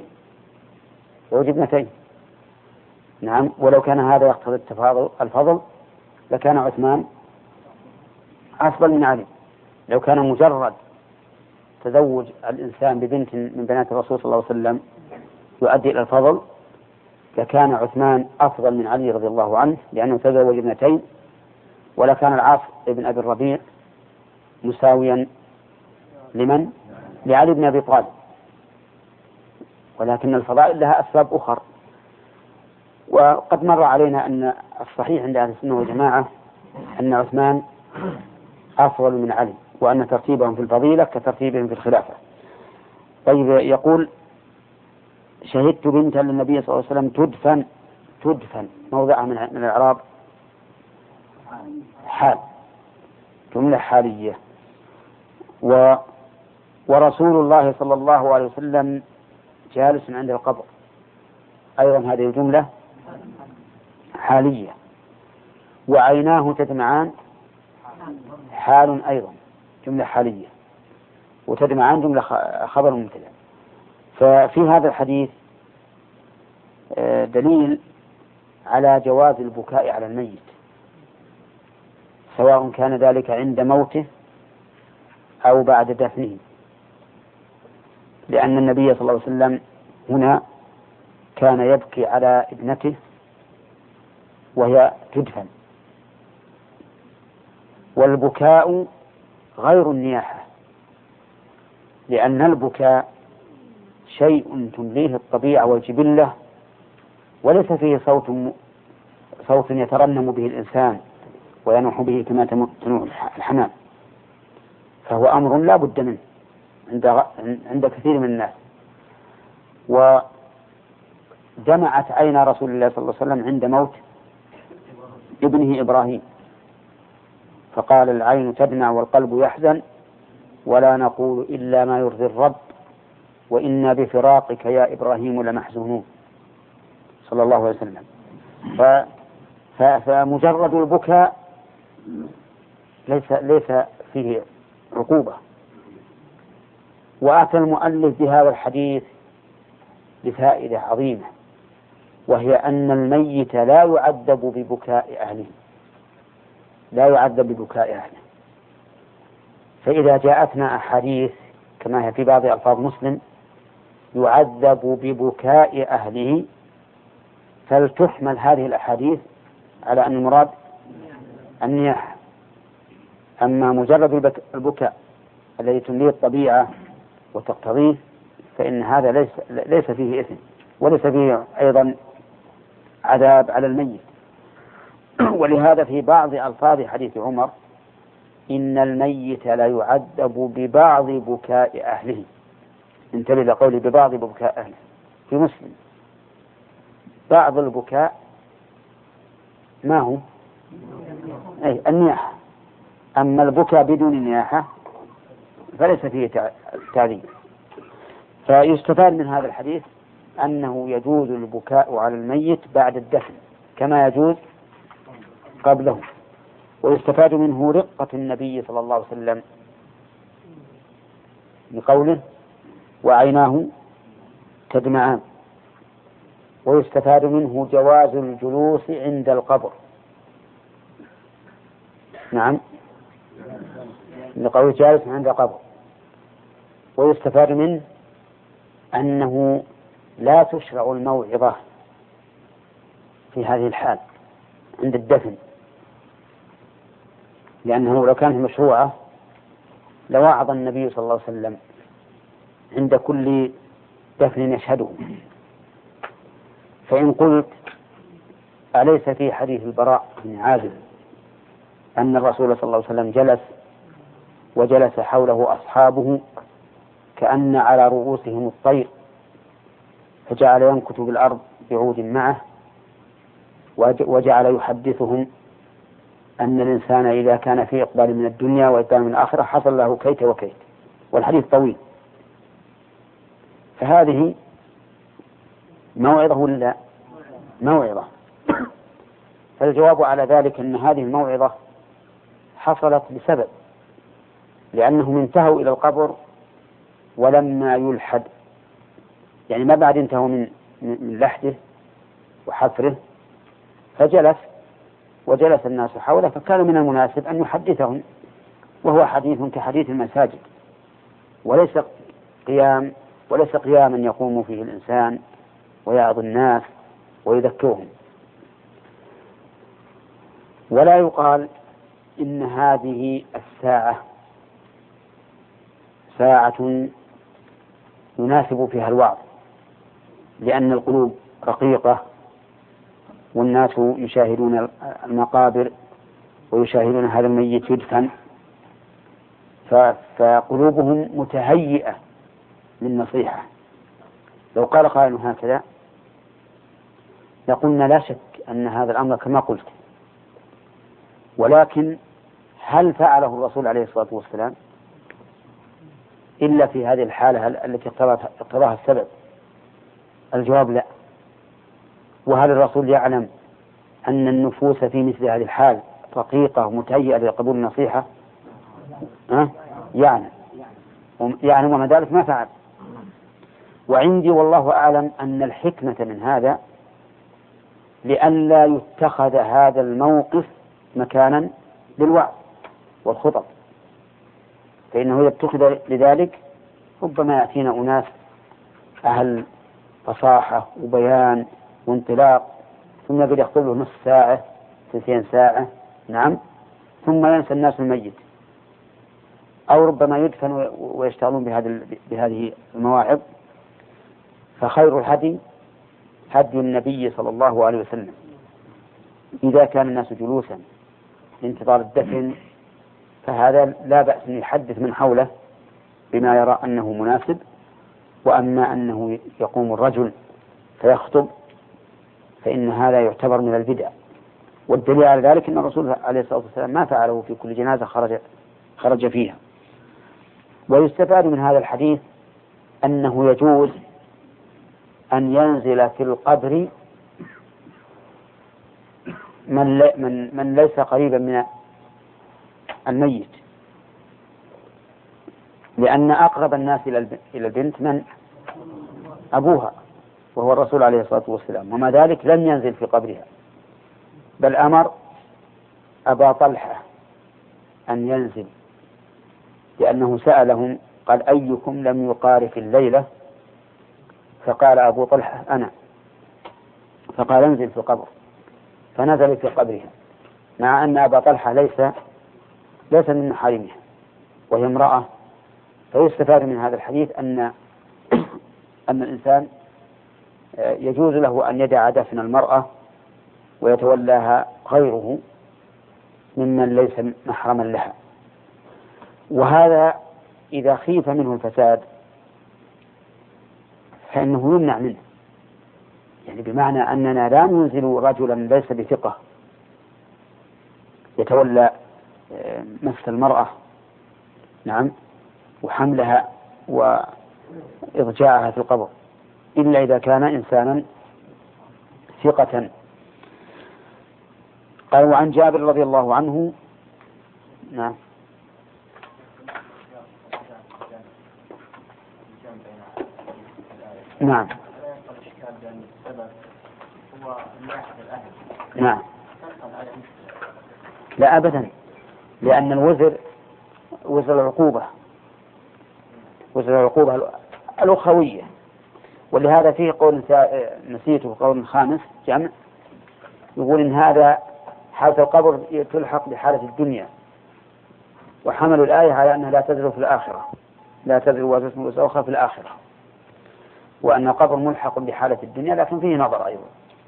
نعم، ولو كان هذا يقتضي الفضل لكان عثمان أفضل من علي. لو كان مجرد تزوج الإنسان ببنت من بنات الرسول صلى الله عليه وسلم يؤدي إلى الفضل لكان عثمان أفضل من علي رضي الله عنه، لأنه تزوج ابنتين، ولكان العاص ابن أبي الربيع مساويا لمن؟ لعلي بن أبي طالب. ولكن الفضائل لها أسباب أخرى، وقد مر علينا أن الصحيح عند أهل السنة والجماعة أن عثمان أفضل من علي، وأن ترتيبهم في الفضيلة كترتيبهم في الخلافة. طيب، يقول: شهدت بنتا للنبي صلى الله عليه وسلم تدفن موضعها من الإعراب حال، جملة حالية. ورسول الله صلى الله عليه وسلم جالس عند القبر، أيضا هذه الجملة حالية. وعيناه تدمعان حال أيضا جملة حالية، وتدمعان جملة خبر مبتدأ. ففي هذا الحديث دليل على جواز البكاء على الميت، سواء كان ذلك عند موته أو بعد دفنه، لأن النبي صلى الله عليه وسلم هنا كان يبكي على ابنته وهي تدفن. والبكاء غير النياحة، لأن البكاء شيء تمليه الطبيعة والجبلة، وليس فيه صوت يترنم به الإنسان وينوح به كما تنوح الحمام، فهو أمر لا بد منه عند كثير من الناس. ودمعت عين رسول الله صلى الله عليه وسلم عند موت ابنه إبراهيم، فقال: العين تدمع والقلب يحزن، ولا نقول إلا ما يرضي الرب، وإنا بفراقك يا إبراهيم لمحزونون، صلى الله عليه وسلم. فمجرد البكاء ليس فيه عقوبة. وأتى المؤلف بهذا الحديث بفائدة عظيمة، وهي أن الميت لا يعذب ببكاء أهله، لا يعذب ببكاء أهله. فإذا جاءتنا أحاديث كما هي في بعض ألفاظ مسلم يعذب ببكاء أهله، فلتحمل هذه الأحاديث على أن المراد النياحة. أما مجرد البكاء الذي تمليه الطبيعة وتقتضيه فإن هذا ليس فيه إثم، وليس فيه أيضا عذاب على الميت. ولهذا في بعض ألفاظ حديث عمر إن الميت لا يعذب ببعض بكاء أهله. انتبه لقولي ببعض بكاء أهله في مسلم. بعض البكاء ما هو؟ أي النياحة. أما البكاء بدون نياحة فليس فيه تعذيب. فيستفاد من هذا الحديث أنه يجوز البكاء على الميت بعد الدفن كما يجوز قبله. ويستفاد منه رقة النبي صلى الله عليه وسلم بقوله وعيناه تدمعان. ويستفاد منه جواز الجلوس عند القبر. نعم، لقوله جالس عند القبر. ويستفاد منه أنه لا تشرع الموعظة في هذه الحال عند الدفن، لأنه لو كانت مشروعة لوعظ النبي صلى الله عليه وسلم عند كل دفن يشهده. فإن قلت أليس في حديث البراء بن عازب أن الرسول صلى الله عليه وسلم جلس وجلس حوله أصحابه كأن على رؤوسهم الطير، فجعل ينكت بالأرض بعود معه، وجعل يحدثهم أن الإنسان إذا كان في إقبال من الدنيا وإقبال من الآخرة حصل له كيت وكيت، والحديث طويل. فهذه موعظة ولا موعظة؟ فالجواب على ذلك أن هذه الموعظة حصلت بسبب، لأنهم انتهوا إلى القبر ولما يلحد، يعني ما بعد انتهوا من لحده وحفره، فجلس وجلس الناس حوله، فكان من المناسب أن يحدثهم، وهو حديث كحديث المساجد وليس قياما يقوم فيه الإنسان ويعظ الناس ويذكرهم. ولا يقال إن هذه الساعة ساعة يناسب فيها الوعظ، لأن القلوب رقيقة والناس يشاهدون المقابر ويشاهدون هذا الميت يدفن، فقلوبهم متهيئة للنصيحة. لو قال قائل هكذا لقلنا لا شك أن هذا الأمر كما قلت، ولكن هل فعله الرسول عليه الصلاة والسلام إلا في هذه الحالة التي اقتضاها السبب؟ الجواب لا. وهل الرسول يعلم أن النفوس في مثل هذه الحال رقيقة متهيئة لقبول النصيحة؟ يعلم وما ذلك ما فعل. وعندي والله أعلم أن الحكمة من هذا لئلا يتخذ هذا الموقف مكانا للوعظ والخطب، فإنه يتخذ لذلك ربما يأتينا أناس أهل فصاحة وبيان وانطلاق، ثم يقول يخطب له نصف ساعة 2 ساعة، نعم، ثم ينسى الناس الميت، أو ربما يدفن ويشتغلون بهذه المواعظ. فخير الهدي هدي النبي صلى الله عليه وسلم إذا كان الناس جلوسا لانتظار الدفن، فهذا لا بأس أن يحدث من حوله بما يرى أنه مناسب. وأما أنه يقوم الرجل فيخطب فإن هذا يعتبر من البدع. والدليل على ذلك أن الرسول عليه الصلاة والسلام ما فعله في كل جنازة خرج فيها. ويستفاد من هذا الحديث أنه يجوز أن ينزل في القبر من ليس قريبا من الميت، لأن أقرب الناس إلى البنت من أبوها وهو الرسول عليه الصلاة والسلام، وما ذلك لم ينزل في قبرها، بل أمر أبا طلحة أن ينزل، لأنه سألهم قال أيكم لم يقارف الليلة؟ فقال أبو طلحة أنا، فقال انزل في القبر، فنزل في قبرها، مع أن أبا طلحة ليس من محارمها وهي امرأة. فيستفاد من هذا الحديث أن الإنسان يجوز له أن يدع دفن المرأة ويتولاها غيره ممن ليس محرما لها، وهذا إذا خيف منه الفساد فإنه يمنع منه، يعني بمعنى أننا لا ننزل رجلا ليس بثقة يتولى مس المرأة، نعم، وحملها وإضجاعها في القبر، إلا إذا كان إنسانا ثقة. قال وعن جابر رضي الله عنه، نعم، نعم، نعم، لا أبدا، لأن الوزر وزر العقوبة الأخوية، ولهذا فيه قول نسيته، قول خامس جمع، يقول إن هذا حالة القبر تلحق بحالة الدنيا، وحملوا الآية على أنها لا تزر في الآخرة، لا تزر وزر وزر أخرى في الآخرة، وأن القبر ملحق بحالة الدنيا، لكن فيه نظر أيضا.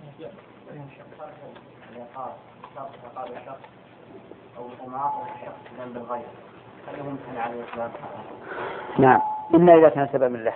نعم، إلا إذا كان سبب له.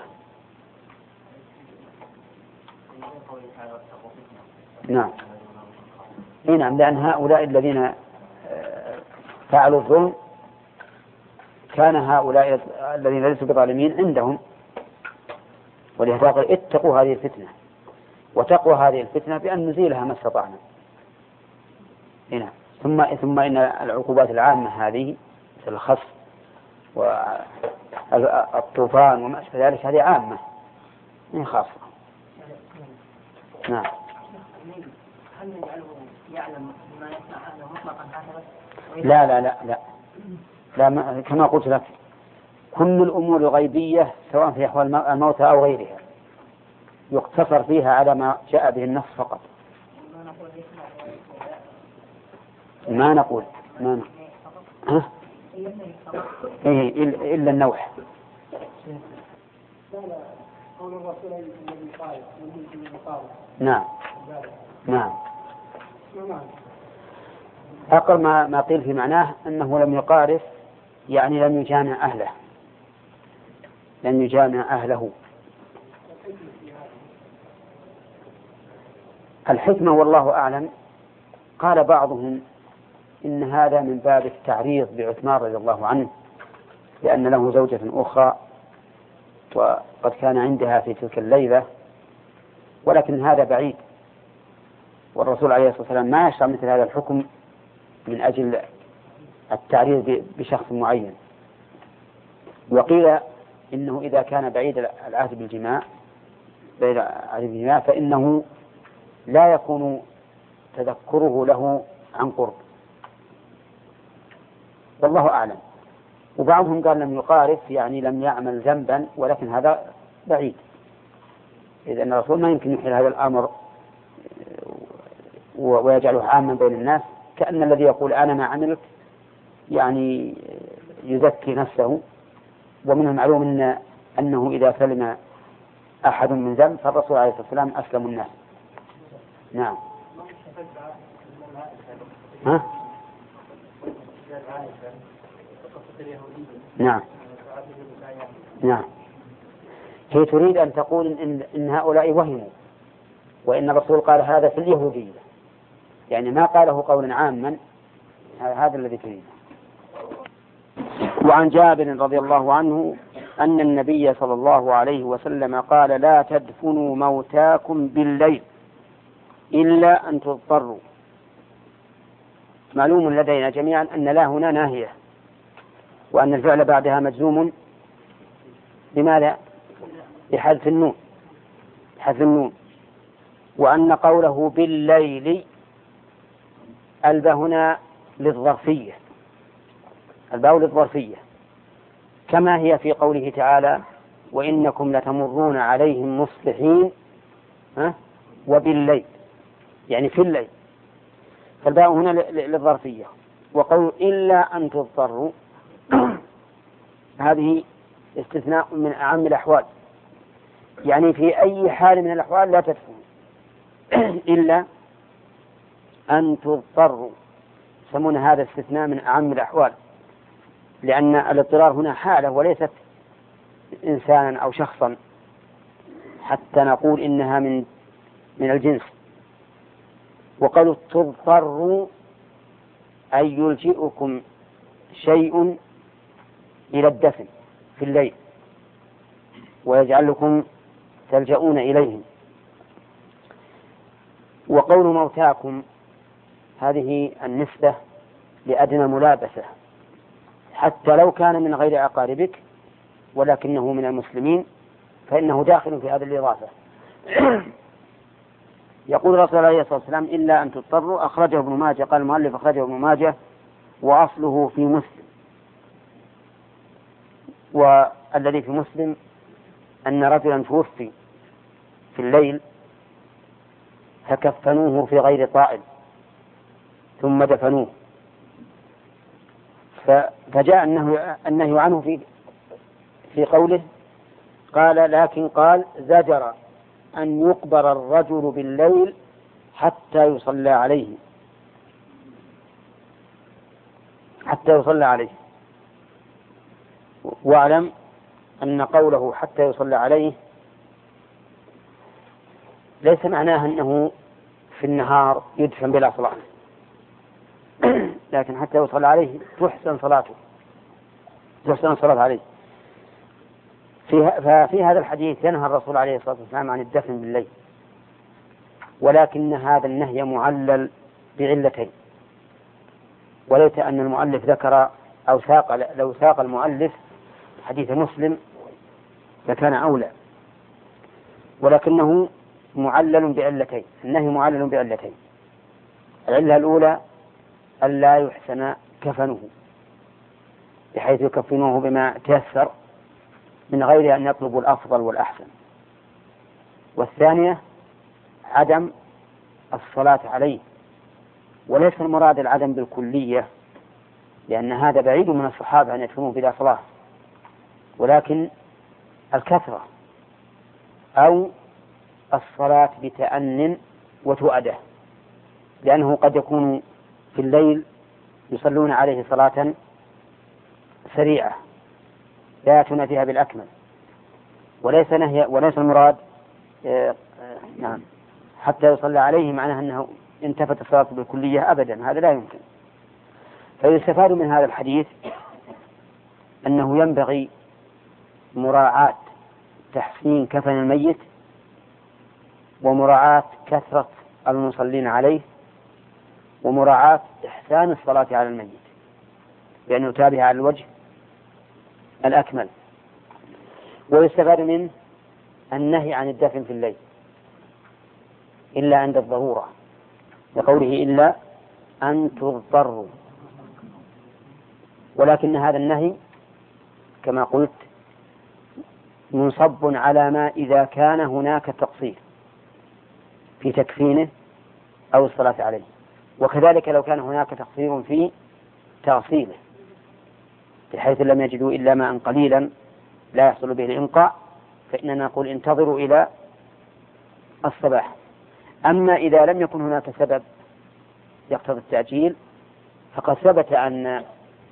نعم، نعم، لأن هؤلاء الذين فعلوا الظلم كان هؤلاء الذين ليسوا بظالمين عندهم، ولهذا قال اتقوا هذه الفتنة، وتقوى هذه الفتنة بأن نزيلها ما استطعنا. هنا ثم إن العقوبات العامة هذه مثل الخصف والطوفان وما أشبه ذلك هذه عامة من خاصة. نعم. هل يجعله يعلم ما يصنع هذا مطلقا هكذا؟ لا لا لا لا, لا كما قلت لك كل الأمور الغيبية سواء في أحوال الموتى أو غيرها يقتصر فيها على ما جاء به النص فقط. ما نقول ها؟ إلا النوح. نعم نعم. أقل ما قيل في معناه أنه لم يقارف، يعني لم يجامع أهله، لم يجامع أهله. الحكمة والله أعلم. قال بعضهم إن هذا من باب التعريض بعثمان رضي الله عنه، لأن له زوجة أخرى وقد كان عندها في تلك الليلة، ولكن هذا بعيد، والرسول عليه الصلاة والسلام ما يشرع مثل هذا الحكم من أجل التعريض بشخص معين. وقيل إنه إذا كان بعيد العهد بالجماع فإنه لا يكون تذكره له عن قرب، والله أعلم. وبعضهم قال لم يقارف يعني لم يعمل ذنبا، ولكن هذا بعيد، إذن الرسول ما يمكن يحيل هذا الأمر ويجعله عاما بين الناس، كأن الذي يقول أنا ما عملت يعني يزكي نفسه. ومن المعلوم أنه إذا سلم أحد من ذنب فالرسول عليه الصلاة والسلام أسلم الناس. نعم. ها؟ نعم نعم. هي تريد أن تقول إن هؤلاء وهموا، وإن الرسول قال هذا في اليهودية، يعني ما قاله قولا عاما، هذا الذي تريده. وعن جابر رضي الله عنه أن النبي صلى الله عليه وسلم قال لا تدفنوا موتاكم بالليل إلا أن تضطروا. معلوم لدينا جميعا أن لا هنا ناهية، وأن الفعل بعدها مجزوم بماذا؟ بحذف النون، وأن قوله بالليل ألبى هنا للظرفية، الباء للظرفية، كما هي في قوله تعالى وإنكم لتمرون عليهم مصبحين وبالليل، يعني في الليل، فالباء هنا للظرفية. وقول إلا أن تضطروا هذه استثناء من أعم الأحوال، يعني في أي حال من الأحوال لا تدخلون إلا أن تضطروا، يسمون هذا استثناء من أعم الأحوال، لأن الاضطرار هنا حالة وليست إنسانا أو شخصا حتى نقول إنها من الجنس. وقالوا تضطروا أي يلجئكم شيء إلى الدفن في الليل ويجعلكم تلجؤون إليهم. وقول موتاكم هذه النسبة لأدنى ملابسة، حتى لو كان من غير أقاربك ولكنه من المسلمين فإنه داخل في هذه الإضافة. يقول الرسول عليه الصلاة والسلام إلا أن تضطروا، أخرجه ابن ماجه، قال المؤلف أخرجه ابن ماجه وأصله في مسلم. والذي في مسلم أن رجلا توفي في الليل فكفنوه في غير طائل ثم دفنوه، فجاء النهي عنه في قوله قال لكن قال زجر أن يقبر الرجل بالليل حتى يصلى عليه. واعلم أن قوله حتى يصلى عليه ليس معناه أنه في النهار يدفن بلا صلاة، لكن حتى يصلى عليه تحسن الصلاة عليه. ففي هذا الحديث ينهى الرسول عليه الصلاة والسلام عن الدفن بالليل، ولكن هذا النهي معلل بعلتين، وليت أن المؤلف ذكر أو لو ساق المؤلف حديث مسلم لكان أولى، ولكنه معلل بعلتين. النهي معلل بعلتين: العلة الأولى ألا يحسن كفنه بحيث يكفنوه بما تيسر من غير أن يطلبوا الأفضل والأحسن، والثانية عدم الصلاة عليه، وليس المراد العدم بالكلية لأن هذا بعيد من الصحابة أن يدفنوه بلا صلاة، ولكن الكثرة أو الصلاة بتأن وتؤدة، لأنه قد يكون في الليل يصلون عليه صلاة سريعة لا يأتون فيها بالأكمل، وليس المراد حتى يصلى عليه معناه أنه انتفت الصلاة بالكلية أبدا، هذا لا يمكن. فيستفاد من هذا الحديث أنه ينبغي مراعاة تحسين كفن الميت ومراعاة كثرة المصلين عليه ومراعاة إحسان الصلاة على الميت بأن يتابع على الوجه الأكمل. ويستفاد منه النهي عن الدفن في الليل إلا عند الضرورة، لقوله إلا أن تضطروا، ولكن هذا النهي كما قلت منصب على ما إذا كان هناك تقصير في تكفينه أو الصلاة عليه، وكذلك لو كان هناك تقصير في تغسيله بحيث لم يجدوا إلا ماء قليلا لا يحصل به الإنقاء، فإننا نقول انتظروا إلى الصباح. أما إذا لم يكن هناك سبب يقتضي التأجيل فقد ثبت أن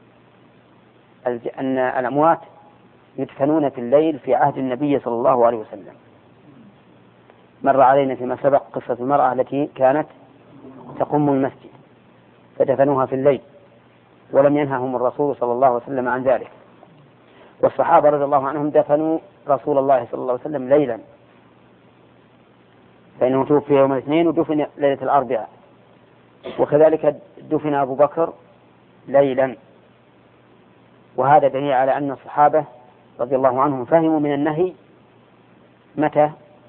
الأموات يدفنون في الليل في عهد النبي صلى الله عليه وسلم. مر علينا فيما سبق قصة المرأة التي كانت تقوم المسجد فدفنوها في الليل ولم ينههم الرسول صلى الله عليه وسلم عن ذلك، والصحابة رضي الله عنهم دفنوا رسول الله صلى الله عليه وسلم ليلا، فإنه توفي يوم الاثنين ودفن ليلة الأربعاء، وكذلك دفن أبو بكر ليلا. وهذا دليل على أن الصحابة رضي الله عنهم فهموا من النهي متى؟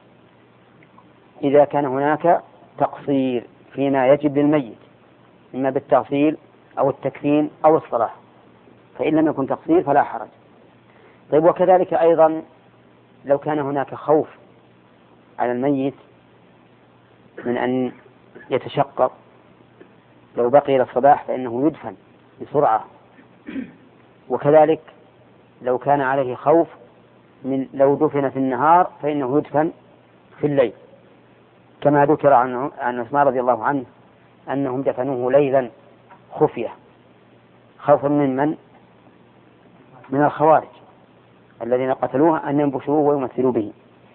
إذا كان هناك تقصير فيما يجب للميت إما بالتغسيل أو التكفين أو الصلاة. فإن لم يكن تقصير فلا حرج. طيب وكذلك أيضا لو كان هناك خوف على الميت من أن يتشقق، لو بقي إلى الصباح فإنه يدفن بسرعة. وكذلك لو كان عليه خوف من لو دفن في النهار فإنه يدفن في الليل، كما ذكر عن عثمان رضي الله عنه أنهم دفنوه ليلا خفية خوفا من الخوارج الذين قتلوه أن ينبشوه ويمثلوا به.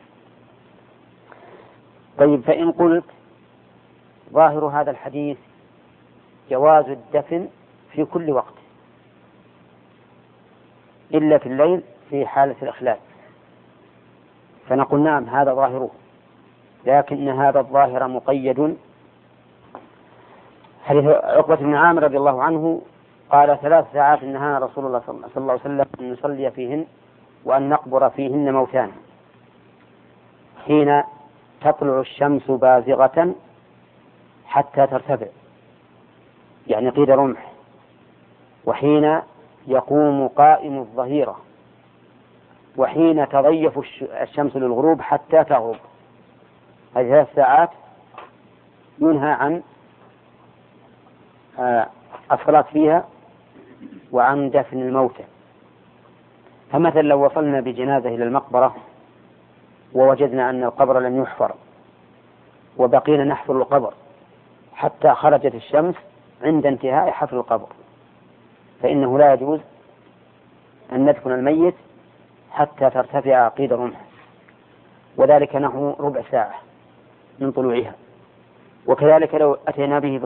طيب فإن قلت ظاهر هذا الحديث جواز الدفن في كل وقت إلا في الليل في حالة الإخلال، فنقول نعم هذا ظاهره، لكن هذا الظاهر مقيد. حديث عقبة بن عامر رضي الله عنه قال 3 ساعات نهانا رسول الله صلى الله عليه وسلم أن نصلي فيهن وأن نقبر فيهن موتانا، حين تطلع الشمس بازغة حتى ترتفع يعني قيد رمح، وحين يقوم قائم الظهيرة، وحين تضيف الشمس للغروب حتى تغرب. هذه 3 ساعات ينهى عن الصلاة فيها وعن دفن الموتى. فمثلا لو وصلنا بجنازة إلى المقبرة ووجدنا أن القبر لم يحفر وبقينا نحفر القبر حتى خرجت الشمس عند انتهاء حفر القبر، فإنه لا يجوز أن ندفن الميت حتى ترتفع قيد الرمح، وذلك نحو ربع ساعة من طلوعها. وكذلك لو أتينا به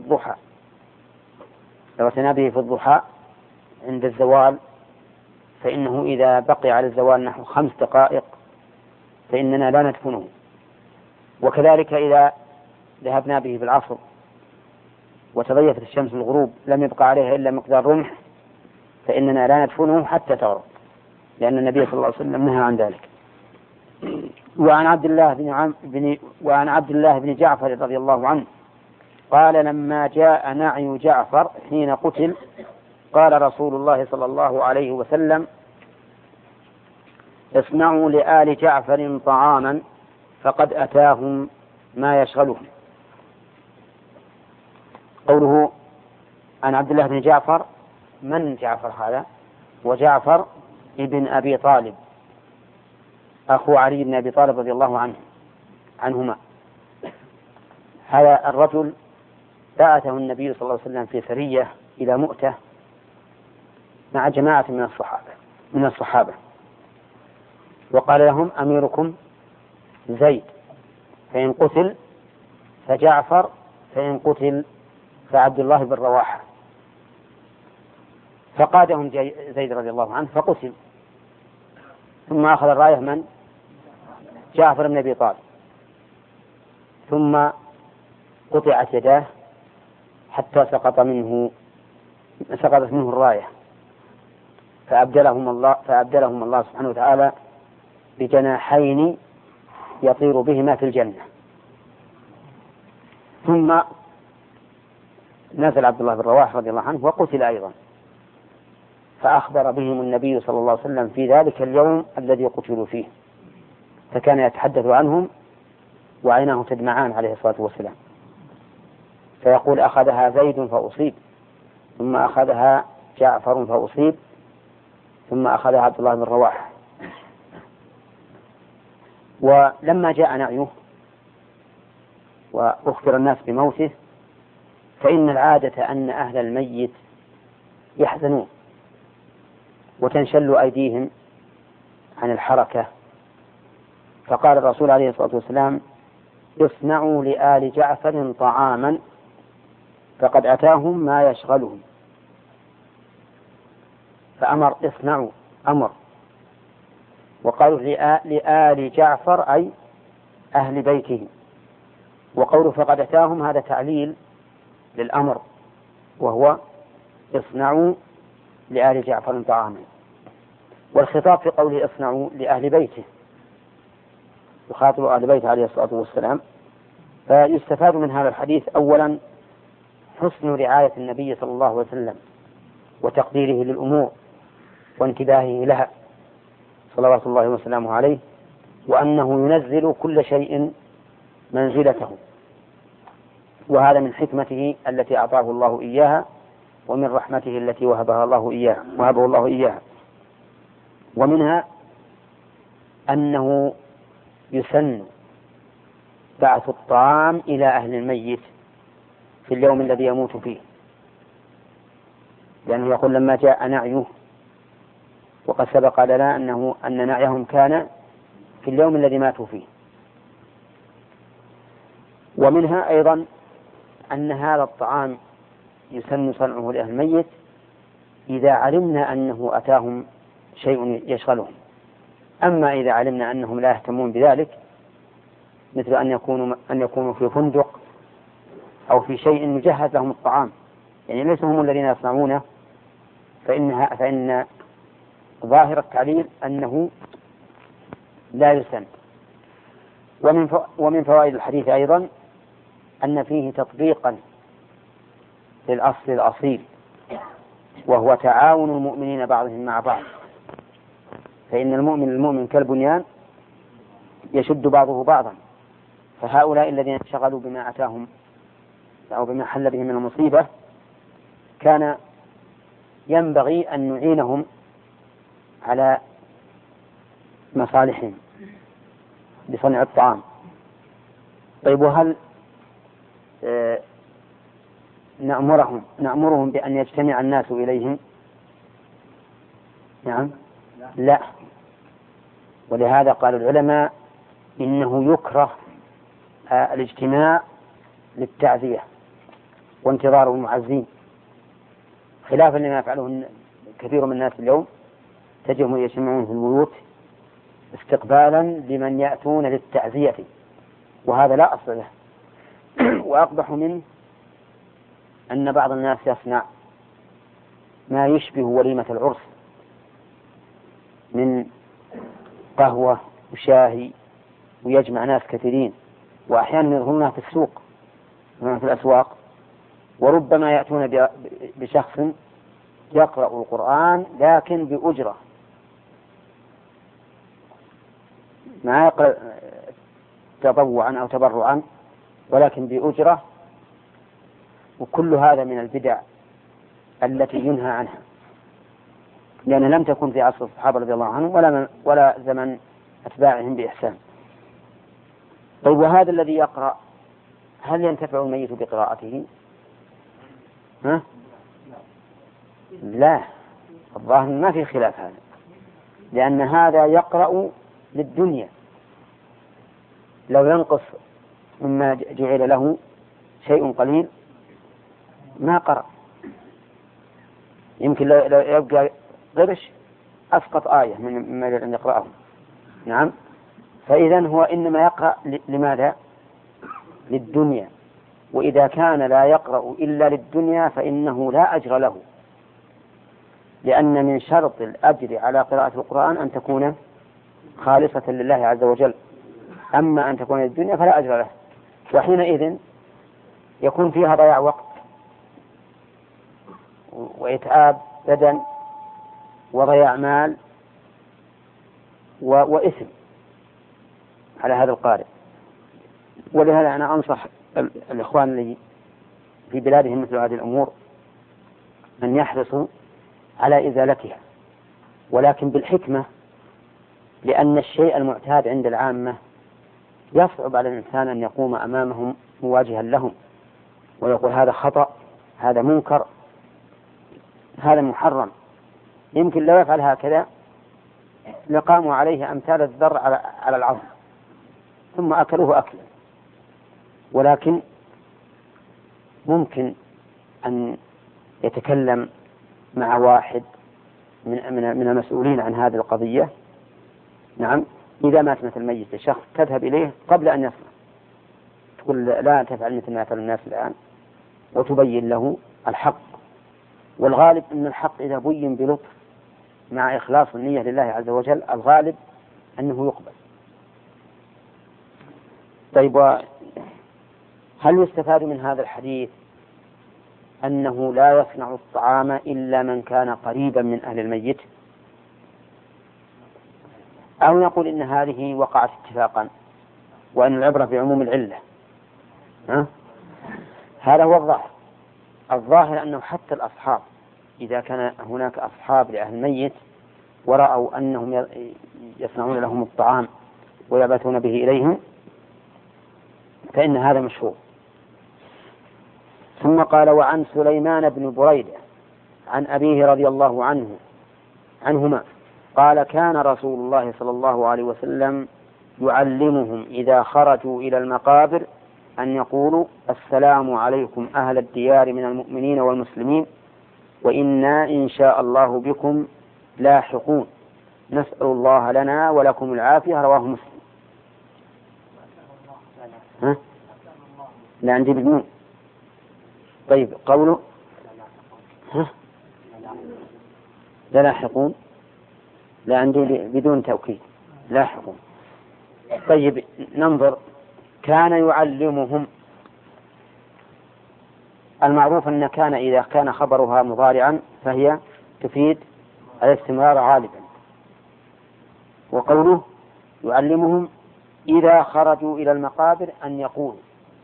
في الضحى عند الزوال، فإنه إذا بقي على الزوال نحو 5 دقائق فإننا لا ندفنه. وكذلك إذا ذهبنا به في العصر وتضيفت الشمس الغروب لم يبقى عليها إلا مقدار رمح فإننا لا ندفنه حتى تغرب، لأن النبي صلى الله عليه وسلم نهى عن ذلك. وعن عبد الله بن جعفر رضي الله عنه قال لما جاء نعي جعفر حين قتل قال رسول الله صلى الله عليه وسلم اصنعوا لآل جعفر طعاما فقد أتاهم ما يشغلهم. قوله عن عبد الله بن جعفر، من جعفر هذا؟ وجعفر ابن أبي طالب أخو علي بن أبي طالب رضي الله عنهما. هذا الرجل بعثه النبي صلى الله عليه وسلم في سرية إلى مؤتة مع جماعة من الصحابة وقال لهم أميركم زيد، فإن قتل فجعفر، فإن قتل فعبد الله بن رواحة. فقادهم زيد رضي الله عنه فقتل، ثم أخذ الراية من؟ جعفر بن أبي طالب، ثم قطعت يداه حتى سقطت منه الراية، فأبدلهم الله سبحانه وتعالى بجناحين يطير بهما في الجنة. ثم نزل عبد الله بن رواحة رضي الله عنه وقتل أيضا، فأخبر بهم النبي صلى الله عليه وسلم في ذلك اليوم الذي قتلوا فيه، فكان يتحدث عنهم وعيناه تدمعان عليه الصلاة والسلام، فيقول أخذها زيد فأصيب، ثم أخذها جعفر فأصيب، ثم أخذها عبد الله بن رواحة. ولما جاء نعيه وأخبر الناس بموته، فإن العادة أن أهل الميت يحزنون وتنشل أيديهم عن الحركة، فقال الرسول عليه الصلاة والسلام اصنعوا لآل جعفر طعاما فقد أتاهم ما يشغلهم، فأمر اصنعوا أمر، وقالوا لآل جعفر أي أهل بيته، وقوله فقد أتاهم هذا تعليل للأمر، وهو اصنعوا لآل جعفر طعاما، والخطاب في قوله اصنعوا لأهل بيته يخاطب أهل بيته عليه الصلاة والسلام. فيستفاد من هذا الحديث أولا حسن رعاية النبي صلى الله عليه وسلم وتقديره للأمور، وانتباهه لها صلوات الله وسلامه عليه، وأنه ينزل كل شيء منزلته، وهذا من حكمته التي أعطاه الله إياها، ومن رحمته التي وهبه الله إياها. ومنها أنه يسن بعث الطعام إلى أهل الميت في اليوم الذي يموت فيه، لأنه يقول لما جاء نعيه، وقد سبق لنا أن نعيهم كان في اليوم الذي ماتوا فيه. ومنها أيضا أن هذا الطعام يسن صنعه لأهل الميت إذا علمنا أنه أتاهم شيء يشغلهم. أما إذا علمنا أنهم لا يهتمون بذلك، مثل أن يكونوا في فندق أو في شيء مجهز لهم الطعام، يعني ليس هم الذين يصنعونه، فإن ظاهر التعليل أنه لا يسن. ومن فوائد الحديث أيضا أن فيه تطبيقا للأصل الأصيل، وهو تعاون المؤمنين بعضهم مع بعض، فإن المؤمن كالبنيان يشد بعضه بعضا. فهؤلاء الذين انشغلوا بما أتاهم أو بما حل بهم من المصيبة كان ينبغي أن نعينهم على مصالحهم بصنع الطعام. طيب، وهل نأمرهم بأن يجتمع الناس إليهم؟ نعم، لا. ولهذا قال العلماء إنه يكره الاجتماع للتعزية وانتظار المعزين، خلافا لما يفعله كثير من الناس اليوم، تجدهم يجتمعون في البيوت استقبالا لمن يأتون للتعزية، وهذا لا أصل له. وأقبح منه أن بعض الناس يصنع ما يشبه وليمة العرس من قهوة وشاهي، ويجمع ناس كثيرين، وأحيانا يظهرونها في السوق في الأسواق، وربما يأتون بشخص يقرأ القرآن لكن بأجرة، ما يقرأ تطوعا أو تبرعا ولكن بأجرة. وكل هذا من البدع التي ينهى عنها، لأنها لم تكن في عصر الصحابة رضي الله عنهم ولا زمن أتباعهم بإحسان. طيب، وهذا الذي يقرأ هل ينتفع الميت بقراءته؟ لا، الظاهر ما في خلاف هذا، لأن هذا يقرأ للدنيا، لو ينقص مما جعل له شيء قليل ما قرأ، يمكن لو يبقى قرش أسقط آية مما يريد أن يقرأه. نعم، فإذن هو إنما يقرأ لماذا؟ للدنيا. وإذا كان لا يقرأ إلا للدنيا فإنه لا أجر له، لأن من شرط الأجر على قراءة القرآن أن تكون خالصة لله عز وجل، أما أن تكون للدنيا فلا أجر له، وحينئذ يكون فيها ضياع وقت وإتعاب بدن وضياع مال وإثم على هذا القارئ. ولهذا أنا أنصح الإخوان اللي في بلادهم مثل هذه الأمور أن يحرصوا على إزالتها، ولكن بالحكمة، لأن الشيء المعتاد عند العامة يصعب على الإنسان أن يقوم أمامهم مواجها لهم ويقول هذا خطأ، هذا منكر، هذا محرم. يمكن لو يفعل هكذا لقاموا عليه أمثال الذر على العظم ثم أكلوه أكلا. ولكن ممكن أن يتكلم مع واحد من المسؤولين عن هذه القضية. نعم، إذا مات مثل ميت الشخص تذهب إليه قبل أن يصنع، تقول لا تفعل مثل ما يفعل الناس الآن، وتبين له الحق. والغالب أن الحق إذا بين بلطف مع إخلاص النية لله عز وجل الغالب أنه يقبل. طيب، هل يستفاد من هذا الحديث أنه لا يصنع الطعام إلا من كان قريبا من أهل الميت؟ أو نقول إن هذه وقعت اتفاقا وأن العبرة بعموم العلة. هذا هو الظاهر. الظاهر أنه حتى الأصحاب إذا كان هناك أصحاب لأهل الميت ورأوا أنهم يصنعون لهم الطعام ويبعثون به إليهم فإن هذا مشروع. ثم قال: وعن سليمان بن بريدة عن أبيه رضي الله عنهما قال: كان رسول الله صلى الله عليه وسلم يعلمهم إذا خرجوا إلى المقابر أن يقولوا: السلام عليكم أهل الديار من المؤمنين والمسلمين وإنا إن شاء الله بكم لاحقون نسأل الله لنا ولكم العافية. رواه مسلم. لا عندي بدون. طيب قوله لا لاحقون، لا عندي بدون توكيد لاحقون. طيب ننظر. كان يعلمهم. المعروف أن كان إذا كان خبرها مضارعا فهي تفيد الاستمرار غالبا. وقوله يعلمهم إذا خرجوا إلى المقابر أن يقولوا،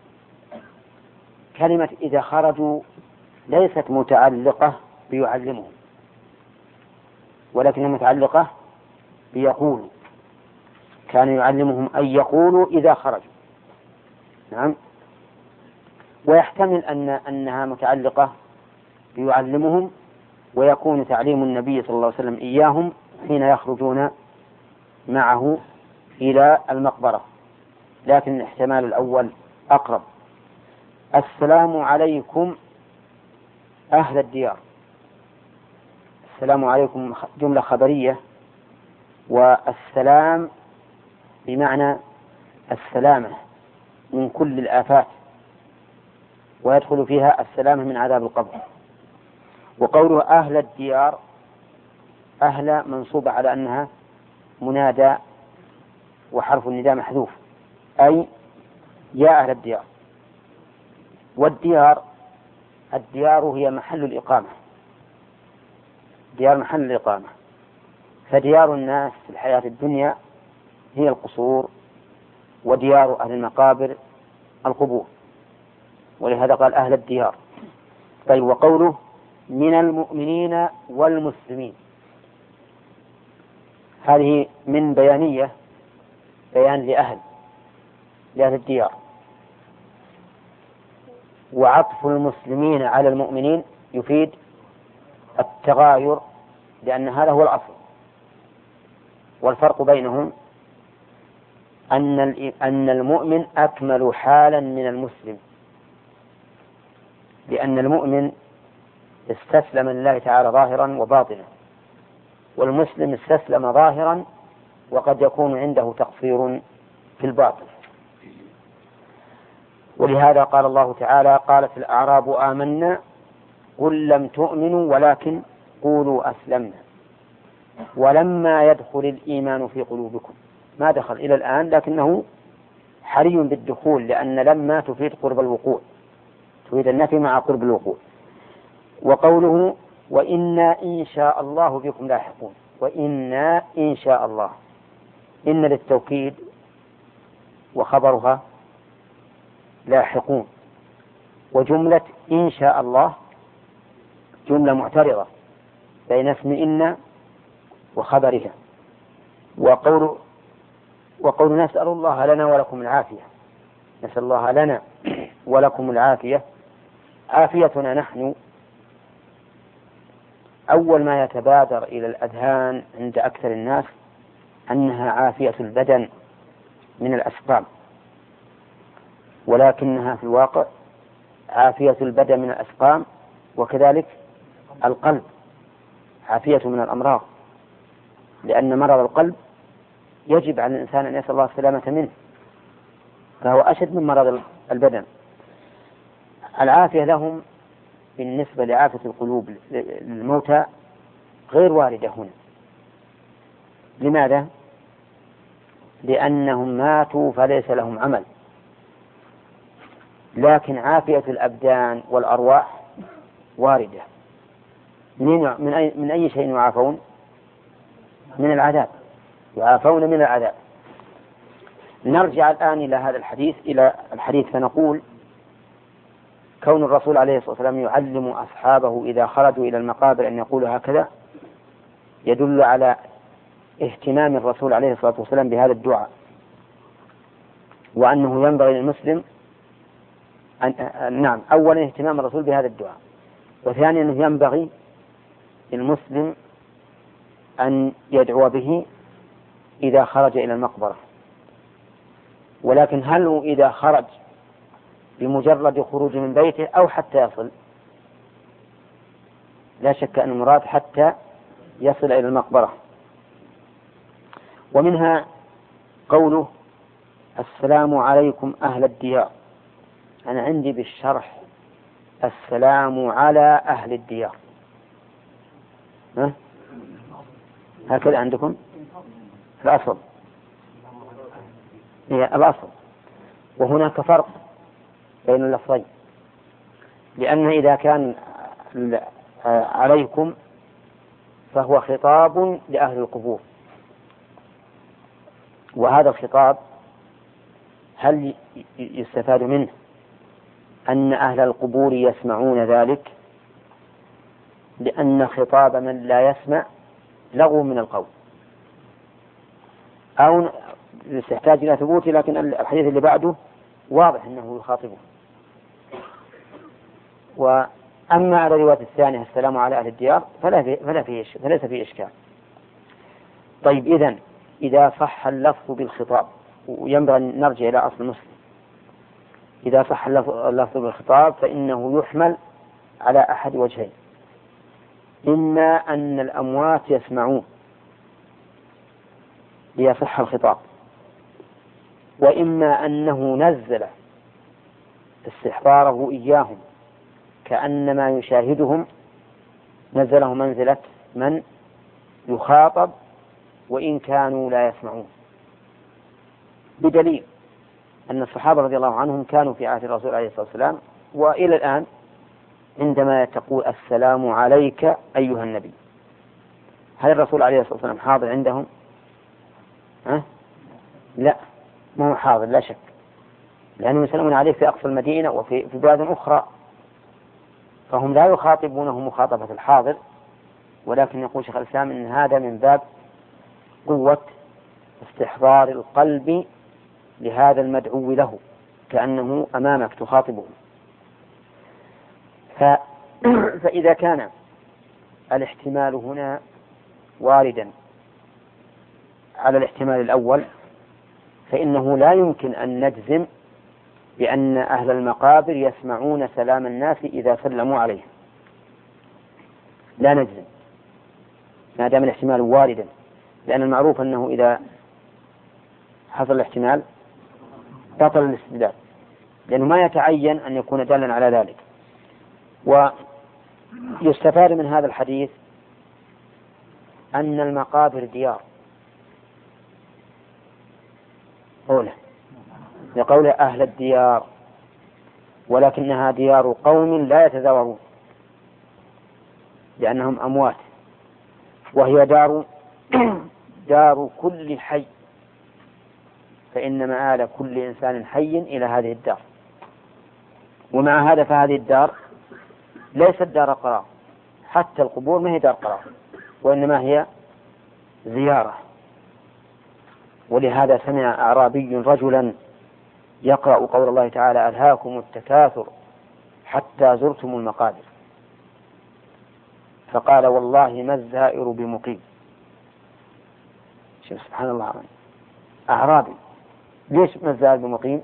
كلمة إذا خرجوا ليست متعلقة بيعلمهم ولكنها متعلقة بيقولوا. كان يعلمهم أن يقولوا إذا خرجوا. نعم. ويحتمل أنها متعلقة بيعلمهم ويكون تعليم النبي صلى الله عليه وسلم إياهم حين يخرجون معه إلى المقبرة، لكن الاحتمال الأول أقرب. السلام عليكم أهل الديار. السلام عليكم جملة خبرية، والسلام بمعنى السلامة من كل الآفات، ويدخل فيها السلامة من عذاب القبر. وقوله أهل الديار، أهل منصوبة على أنها منادى وحرف النداء محذوف، أي يا أهل الديار. والديار الديار هي محل الإقامة، ديار محل الإقامة. فديار الناس في الحياة الدنيا هي القصور، وديار أهل المقابر القبور، ولهذا قال أهل الديار. طيب وقوله من المؤمنين والمسلمين، هذه من بيانية، بيان لأهل الديار. وعطف المسلمين على المؤمنين يفيد التغاير، لأن هذا هو الأصل. والفرق بينهم أن المؤمن أكمل حالا من المسلم، لأن المؤمن استسلم لله تعالى ظاهرا وباطنا، والمسلم استسلم ظاهرا وقد يكون عنده تقصير في الباطن. ولهذا قال الله تعالى: قالت الأعراب آمنا قل لم تؤمنوا ولكن قولوا أسلمنا ولما يدخل الإيمان في قلوبكم. ما دخل إلى الآن، لكنه حري بالدخول، لأن لما تفيد قرب الوقوع، تفيد النفي مع قرب الوقوع. وقوله وإنا إن شاء الله بكم لاحقون، وإنا إن شاء الله، إن للتوكيد وخبرها لاحقون. وجملة إن شاء الله جملة معترضة بين اسم إن وخبرها. وقول نسأل الله لنا ولكم العافية، نسأل الله لنا ولكم العافية. عافيتنا نحن أول ما يتبادر إلى الأذهان عند أكثر الناس أنها عافية البدن من الأسقام، ولكنها في الواقع عافية البدن من الأسقام، وكذلك القلب عافية من الأمراض، لأن مرض القلب يجب على الإنسان أن يسأل الله السلامة منه، فهو أشد من مرض البدن. العافية لهم بالنسبة لعافية القلوب للموتى غير واردة هنا. لماذا؟ لأنهم ماتوا فليس لهم عمل، لكن عافية الأبدان والأرواح واردة. من أي شيء يعافون؟ من العذاب. يعافون من العذاب. نرجع الآن إلى الحديث فنقول كون الرسول عليه الصلاة والسلام يعلم أصحابه إذا خرجوا إلى المقابر أن يقولوا هكذا يدل على اهتمام الرسول عليه الصلاة والسلام بهذا الدعاء، وأنه ينبغي للمسلم أولا اهتمام الرسول بهذا الدعاء، وثانيا أنه ينبغي للمسلم أن يدعو به إذا خرج إلى المقبرة. ولكن هل هو إذا خرج بمجرد خروج من بيته أو حتى يصل؟ لا شك أن المراد حتى يصل إلى المقبرة. ومنها قوله السلام عليكم أهل الديار. أنا عندي بالشرح السلام على أهل الديار، هكذا عندكم الأصل، هي الأصل. وهناك فرق بين اللفظين، لأن إذا كان عليكم فهو خطاب لأهل القبور، وهذا الخطاب هل يستفاد منه أن أهل القبور يسمعون ذلك؟ لأن خطاب من لا يسمع لغو من القول، أو يحتاج إلى ثبوت، لكن الحديث اللي بعده واضح أنه يخاطبه. وأما على الرواية الثانية السلام على أهل الديار فليس فيه إشكال. طيب، إذا صح اللفظ بالخطاب، وينبغي أن نرجع إلى أصل مسلم، إذا صح اللفظ بالخطاب فإنه يحمل على أحد وجهين: إما أن الأموات يسمعون ليصح الخطاب، وإما أنه نزل استحضاره إياهم كأنما يشاهدهم، نزله منزلة من يخاطب وإن كانوا لا يسمعون، بدليل أن الصحابة رضي الله عنهم كانوا في عهد الرسول عليه الصلاة والسلام وإلى الآن عندما تقول السلام عليك أيها النبي، هل الرسول عليه الصلاة والسلام حاضر عندهم؟ لا، ما هو حاضر لا شك، لأنهم يسلمون عليه في أقصى المدينة وفي بلاد أخرى، فهم لا يخاطبونه مخاطبة الحاضر، ولكن يقول شيخ الإسلام إن هذا من باب قوة استحضار القلب لهذا المدعو له كأنه أمامك تخاطبه. فإذا كان الاحتمال هنا واردا على الاحتمال الأول، فإنه لا يمكن أن نجزم بأن أهل المقابر يسمعون سلام الناس إذا سلموا عليهم، لا نجزم ما دام الاحتمال واردا، لأن المعروف أنه إذا حصل الاحتمال بطل الاستدلال، لأنه ما يتعين أن يكون دالا على ذلك. ويستفاد من هذا الحديث أن المقابر ديار أولى لقول أهل الديار، ولكنها ديار قوم لا يتزاورون لأنهم أموات، وهي دار كل حي، فإن مآل كل إنسان حي إلى هذه الدار. ومع هذا فهذه الدار ليست دار قرار، حتى القبور ما هي دار قرار، وإنما هي زيارة. ولهذا سمع أعرابي رجلا يقرأ قول الله تعالى ألهاكم التكاثر حتى زرتم المقابر، فقال والله ما الزائر بمقيم. سبحان الله، أعرابي، ليش ما الزائر بمقيم؟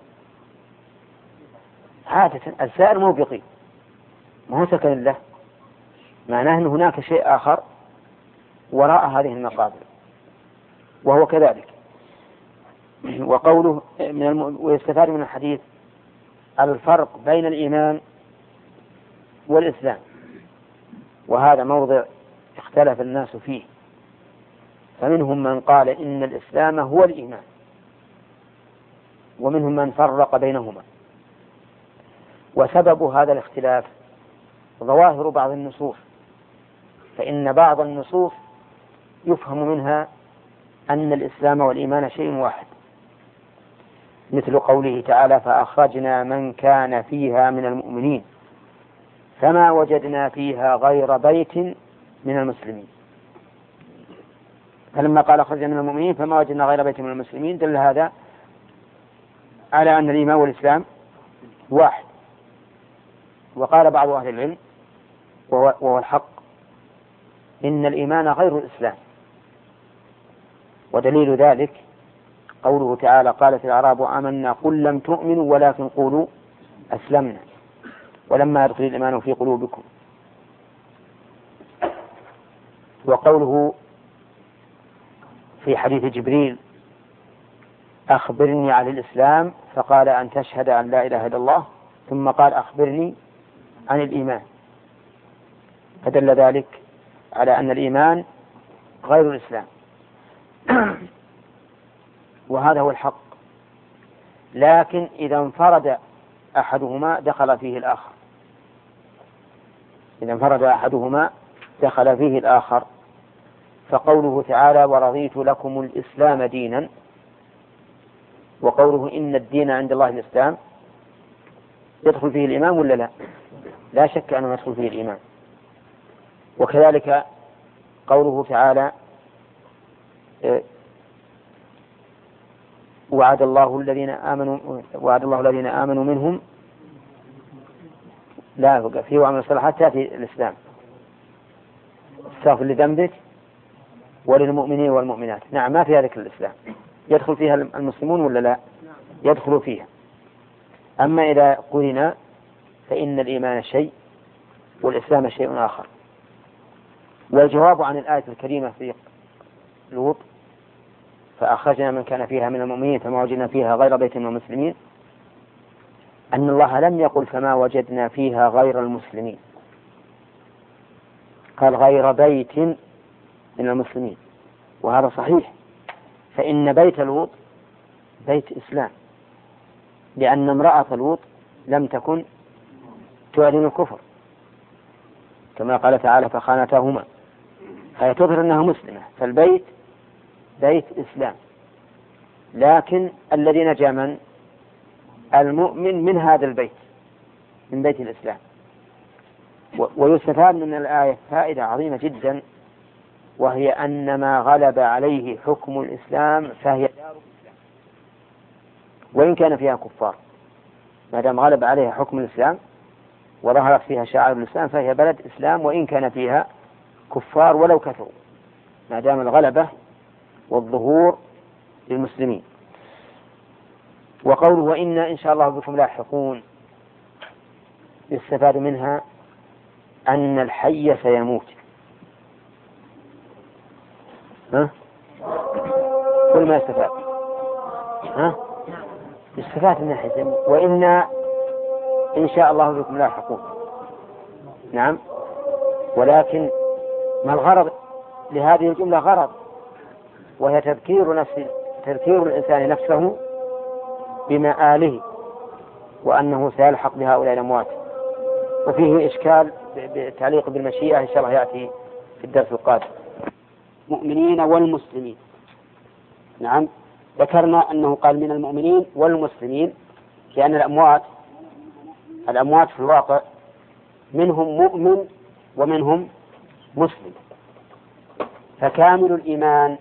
عادة الزائر مو بقيم، ما هو سكن له، معناه أن هناك شيء آخر وراء هذه المقابر، وهو كذلك. وقوله ويستفاد من الحديث الفرق بين الإيمان والإسلام، وهذا موضع اختلف الناس فيه، فمنهم من قال إن الإسلام هو الإيمان، ومنهم من فرق بينهما. وسبب هذا الاختلاف ظواهر بعض النصوص، فإن بعض النصوص يفهم منها أن الإسلام والإيمان شيء واحد، مثل قوله تعالى فأخرجنا من كان فيها من المؤمنين فما وجدنا فيها غير بيت من المسلمين. فلما قال أخرجنا من المؤمنين فما وجدنا غير بيت من المسلمين دل هذا على أن الإيمان والإسلام واحد. وقال بعض أهل العلم وهو الحق إن الإيمان غير الإسلام، ودليل ذلك قوله تعالى قالت الأعراب آمنا قل لم تؤمنوا ولكن قولوا أسلمنا ولما يدخل الإيمان في قلوبكم. وقوله في حديث جبريل أخبرني عن الإسلام فقال أن تشهد أن لا إله إلا الله ثم قال أخبرني عن الإيمان، فدل ذلك على أن الإيمان غير الإسلام. وهذا هو الحق، لكن إذا انفرد أحدهما دخل فيه الآخر، إذا انفرد أحدهما دخل فيه الآخر. فقوله تعالى ورضيت لكم الإسلام دينا، وقوله إن الدين عند الله الإسلام، يدخل فيه الإيمان ولا لا؟ لا شك أنه يدخل فيه الإيمان. وكذلك قوله تعالى وعد الله الذين آمنوا منهم لا يبقى فيه وعمل الصالحات تأتي الإسلام استغفر لذنبك وللمؤمنين والمؤمنات. نعم ما فيها ذكر الإسلام، يدخل فيها المسلمون ولا لا؟ يدخل فيها. أما إذا قلنا فإن الإيمان شيء والإسلام شيء آخر. والجواب عن الآية الكريمة في لوط فأخرجنا من كان فيها من المؤمنين فما وجدنا فيها غير بيت من المسلمين أن الله لم يقل فما وجدنا فيها غير المسلمين، قال غير بيت من المسلمين، وهذا صحيح. فإن بيت لوط بيت إسلام، لأن امرأة لوط لم تكن تعلن الكفر كما قال تعالى فخانتاهما، فهي تظهر أنها مسلمة. فالبيت بيت إسلام، لكن الذي نجا من المؤمن من هذا البيت من بيت الإسلام. ويستفاد من الآية فائدة عظيمة جدا، وهي أن ما غلب عليه حكم الإسلام فهي دار الإسلام وإن كان فيها كفار، ما دام غلب عليها حكم الإسلام وظهرت فيها شعائر الإسلام فهي بلد إسلام وإن كان فيها كفار ولو كثروا، ما دام الغلبة والظهور للمسلمين. وقوله وإنا إن شاء الله بكم لاحقون يستفاد منها أن الحي سيموت. كل ما يستفاد يستفاد من الحي سيموت وإنا إن شاء الله بكم لاحقون. نعم، ولكن ما الغرض لهذه الجملة؟ غرض، وهي تذكير الإنسان نفسه بمآله وأنه سيلحق بهؤلاء الأموات. وفيه إشكال بالتعليق بالمشيئة إن شاء الله يأتي في الدرس القادم. مؤمنين والمسلمين، نعم ذكرنا أنه قال من المؤمنين والمسلمين لأن الأموات في الواقع منهم مؤمن ومنهم مسلم. فكامل الإيمان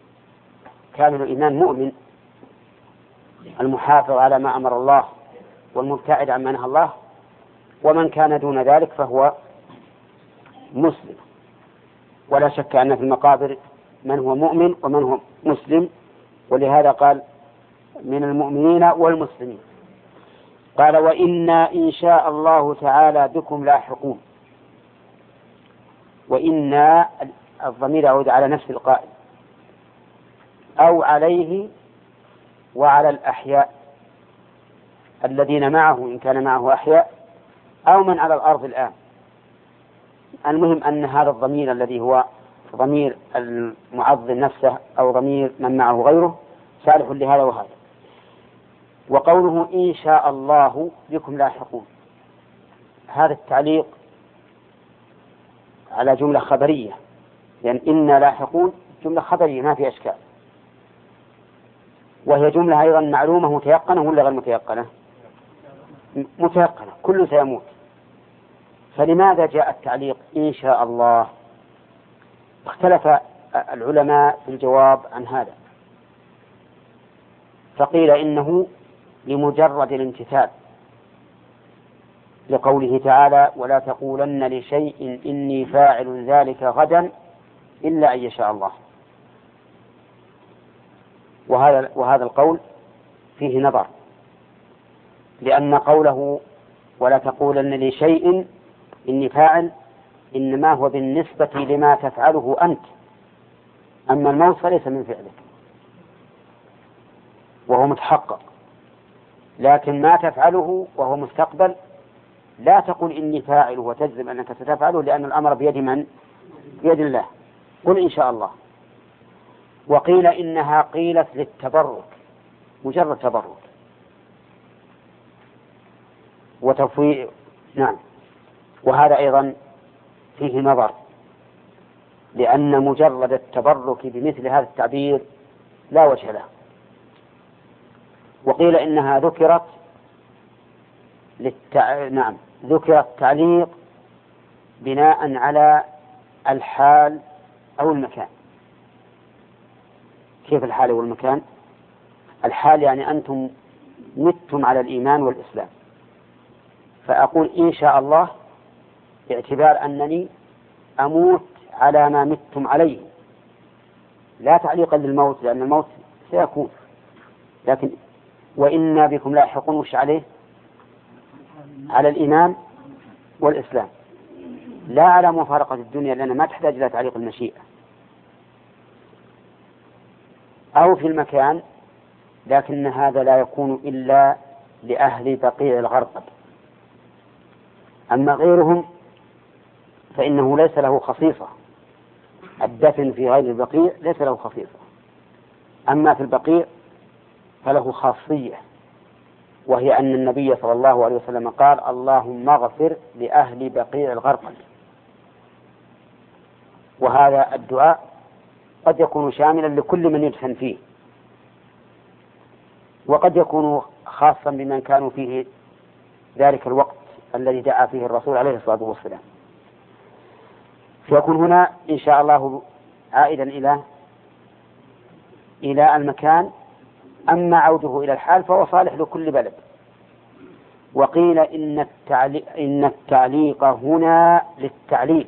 مؤمن المحافظ على ما أمر الله والمبتعد عما نهى الله، ومن كان دون ذلك فهو مسلم. ولا شك أن في المقابر من هو مؤمن ومن هو مسلم، ولهذا قال من المؤمنين والمسلمين. قال وإنا إن شاء الله تعالى بكم لاحقون. وإنا الضمير يعود على نفس القائل أو عليه وعلى الأحياء الذين معه إن كان معه أحياء أو من على الأرض الآن. المهم أن هذا الضمير الذي هو ضمير المعظم نفسه أو ضمير من معه غيره صالح لهذا وهذا. وقوله إن شاء الله بكم لاحقون، هذا التعليق على جملة خبرية، لأن إنا لاحقون جملة خبرية ما في أشكال، وهي جملة أيضا معلومة متيقنة ولا غير متيقنة؟ متيقنة، كل سيموت. فلماذا جاء التعليق إن شاء الله؟ اختلف العلماء في الجواب عن هذا، فقيل إنه لمجرد الامتثال لقوله تعالى ولا تقولن لشيء إني فاعل ذلك غدا إلا أن يشاء الله. وهذا القول فيه نظر، لأن قوله ولا تقولن لشيء إني فاعل إنما هو بالنسبة لما تفعله أنت، أما الموت فليس من فعلك وهو متحقق، لكن ما تفعله وهو مستقبل لا تقول إني فاعل وتجزم أنك ستفعله، لأن الأمر بيد من؟ بيد الله. قل إن شاء الله. وقيل إنها قيلت للتبرك، مجرد تبرك وتفويض. نعم، وهذا أيضا فيه نظر، لأن مجرد التبرك بمثل هذا التعبير لا وجه له. وقيل إنها ذكرت ذكرت تعليق بناء على الحال أو المكان. كيف الحال والمكان؟ الحال يعني أنتم متم على الإيمان والإسلام، فأقول إن شاء الله باعتبار أنني أموت على ما متم عليه، لا تعليقا للموت، لأن الموت سيكون، لكن وإنا بكم لاحقون وش عليه؟ على الإيمان والإسلام، لا على مفارقة الدنيا، لأن ما تحتاج إلى تعليق المشيئة. أو في المكان، لكن هذا لا يكون إلا لأهل بقيع الغرقد، أما غيرهم فإنه ليس له خصيصة. الدفن في غير البقيع ليس له خصيصة، أما في البقيع فله خاصية، وهي أن النبي صلى الله عليه وسلم قال اللهم اغفر لأهل بقيع الغرقد. وهذا الدعاء قد يكون شاملا لكل من يدفن فيه، وقد يكون خاصا بمن كانوا فيه ذلك الوقت الذي دعا فيه الرسول عليه الصلاة والسلام. فيكون هنا إن شاء الله عائدا إلى المكان، أما عوده إلى الحال فهو صالح لكل بلد. وقيل إن التعليق هنا للتعليل،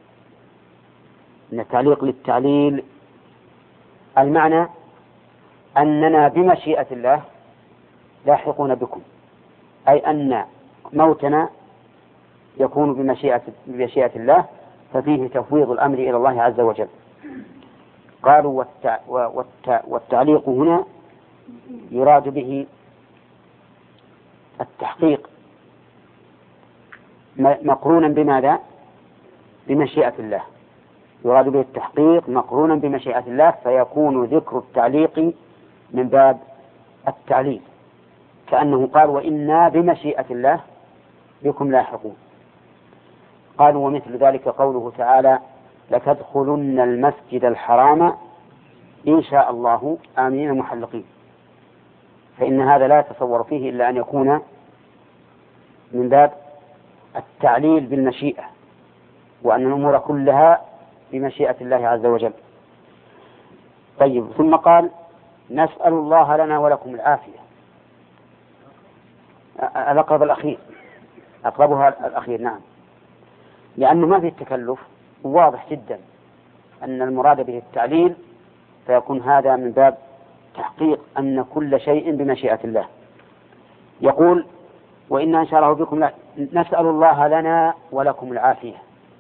إن التعليق للتعليل، المعنى أننا بمشيئة الله لاحقون بكم، أي أن موتنا يكون بمشيئة الله، ففيه تفويض الأمر إلى الله عز وجل. قالوا والتعليق هنا يراد به التحقيق مقرونا بماذا؟ بمشيئة الله، يراد به التحقيق مقرونا بمشيئة الله، فيكون ذكر التعليق من باب التعليل، كأنه قال وإنا بمشيئة الله بكم لاحقون. قالوا ومثل ذلك قوله تعالى لتدخلن المسجد الحرام إن شاء الله آمنين محلقين، فإن هذا لا يتصور فيه إلا أن يكون من باب التعليل بالمشيئة، وأن الأمور كلها بمشيئة الله عز وجل. طيب، ثم قال نسأل الله لنا ولكم العافية. الأقرب الأخير، أقربها الأخير، نعم، لأنه ما فيه التكلف، واضح جدا أن المراد به التعليل، فيكون هذا من باب تحقيق أن كل شيء بمشيئة الله. يقول وإنا إن شاء الله بكم نسأل الله لنا ولكم العافية.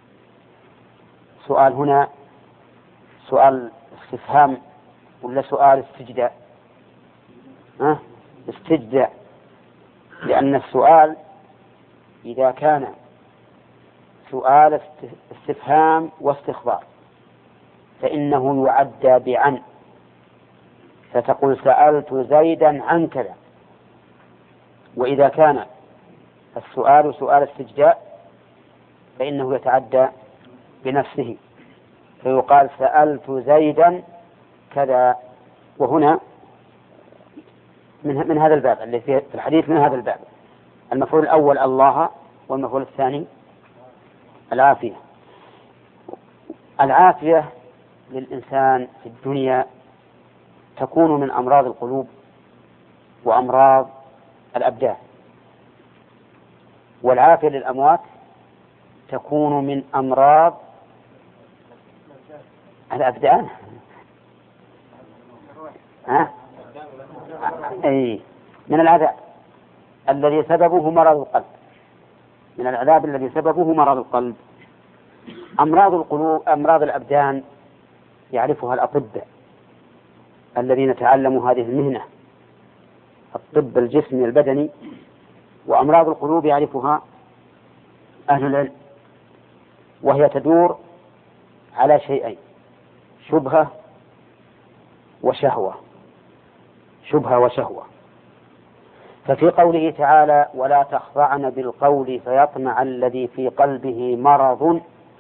سؤال هنا سؤال استفهام ولا سؤال استجداء؟ استجداء، لأن السؤال إذا كان سؤال استفهام واستخبار فإنه يعدى بعن، فتقول سألت زيدا عن كذا. وإذا كان السؤال سؤال استجداء فإنه يتعدى بنفسه، فيقال سألت زيدا كذا. وهنا من هذا الباب اللي في الحديث، من هذا الباب. المفعول الأول الله، والمفعول الثاني العافية. العافية للإنسان في الدنيا تكون من أمراض القلوب وأمراض الأبدان، والعافية للأموات تكون من أمراض الأبدان. أي من العذاب الذي سببه مرض القلب، من العذاب الذي سببه مرض القلب. أمراض القلوب، أمراض الأبدان يعرفها الأطباء الذين تعلموا هذه المهنة، الطب الجسمي البدني. وأمراض القلوب يعرفها أهل العلم، وهي تدور على شيئين: شبهة وشهوة. شبهة وشهوة. ففي قوله تعالى: ولا تخضعن بالقول فيطمع الذي في قلبه مرض،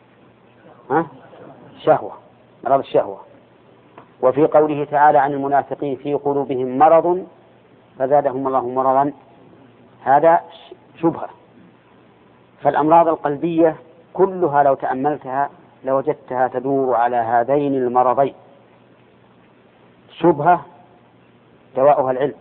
شهوة، مرض الشهوة. وفي قوله تعالى عن المنافقين: في قلوبهم مرض فزادهم الله مرضا، هذا شبهة. فالأمراض القلبية كلها لو تأملتها لوجدتها تدور على هذين المرضين. شبهة دواؤها العلم،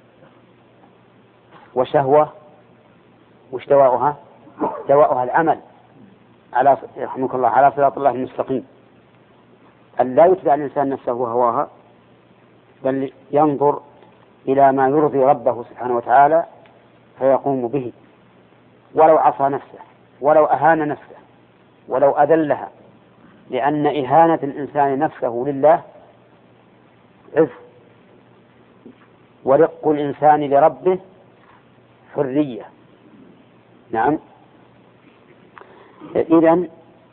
وشهوة وش دواؤها؟ دواؤها العمل على رحمك الله على صراط الله المستقيم، أن لا يتبع الإنسان نفسه وهواها، بل ينظر إلى ما يرضي ربه سبحانه وتعالى فيقوم به، ولو عصى نفسه، ولو أهان نفسه، ولو أذلها، لأن إهانة الإنسان نفسه لله عز، ورق الإنسان لربه حرية. نعم. إذن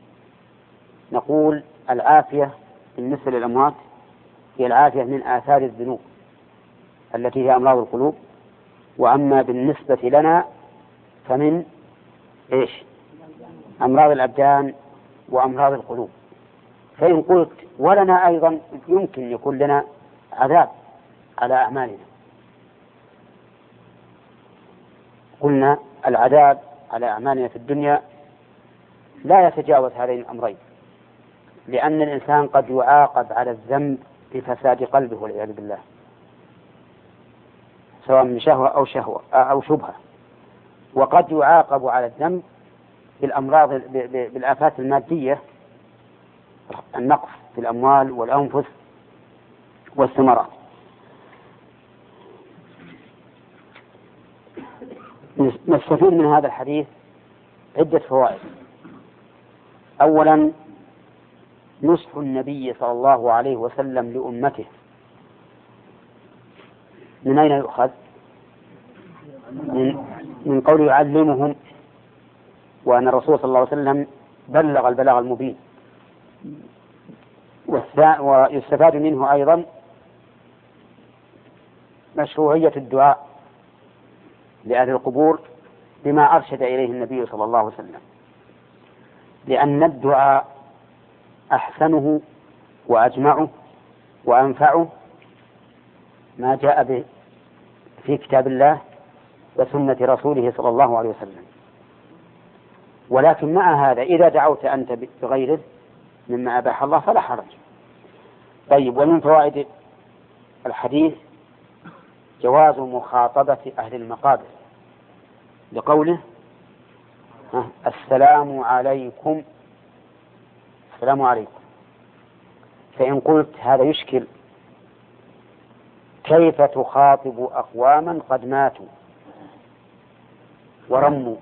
نقول العافية بالنسبة للأموات هي العافية من آثار الذنوب التي هي أمراض القلوب، وأما بالنسبة لنا فمن أمراض الأبدان وأمراض القلوب. فإن قلت ولنا أيضا يمكن يكون لنا عذاب على أعمالنا، قلنا العذاب على أعمالنا في الدنيا لا يتجاوز هذين الأمرين، لأن الإنسان قد يعاقب على الذنب بفساد قلبه والعياذ بالله، سواء من شهوة أو شبهة، وقد يعاقب على الذنب بالأمراض بالآفات المادية، النقص في الأموال والأنفس والثمرات. نستفيد من هذا الحديث عدة فوائد. أولا، نصح النبي صلى الله عليه وسلم لأمته. من أين يؤخذ؟ من قول يعلمهم، وأن الرسول صلى الله عليه وسلم بلغ البلاغ المبين. ويستفاد منه أيضا مشروعية الدعاء لأهل القبور بما أرشد إليه النبي صلى الله عليه وسلم، لأن الدعاء أحسنه وأجمعه وأنفعه ما جاء به في كتاب الله وسنة رسوله صلى الله عليه وسلم. ولكن مع هذا إذا دعوت أنت بغيره مما أباح الله فلا حرج. طيب، ومن فوائد الحديث جواز مخاطبة أهل المقابر لقوله السلام عليكم، السلام عليكم. فإن قلت هذا يشكل، كيف تخاطب أقواما قد ماتوا ورموا؟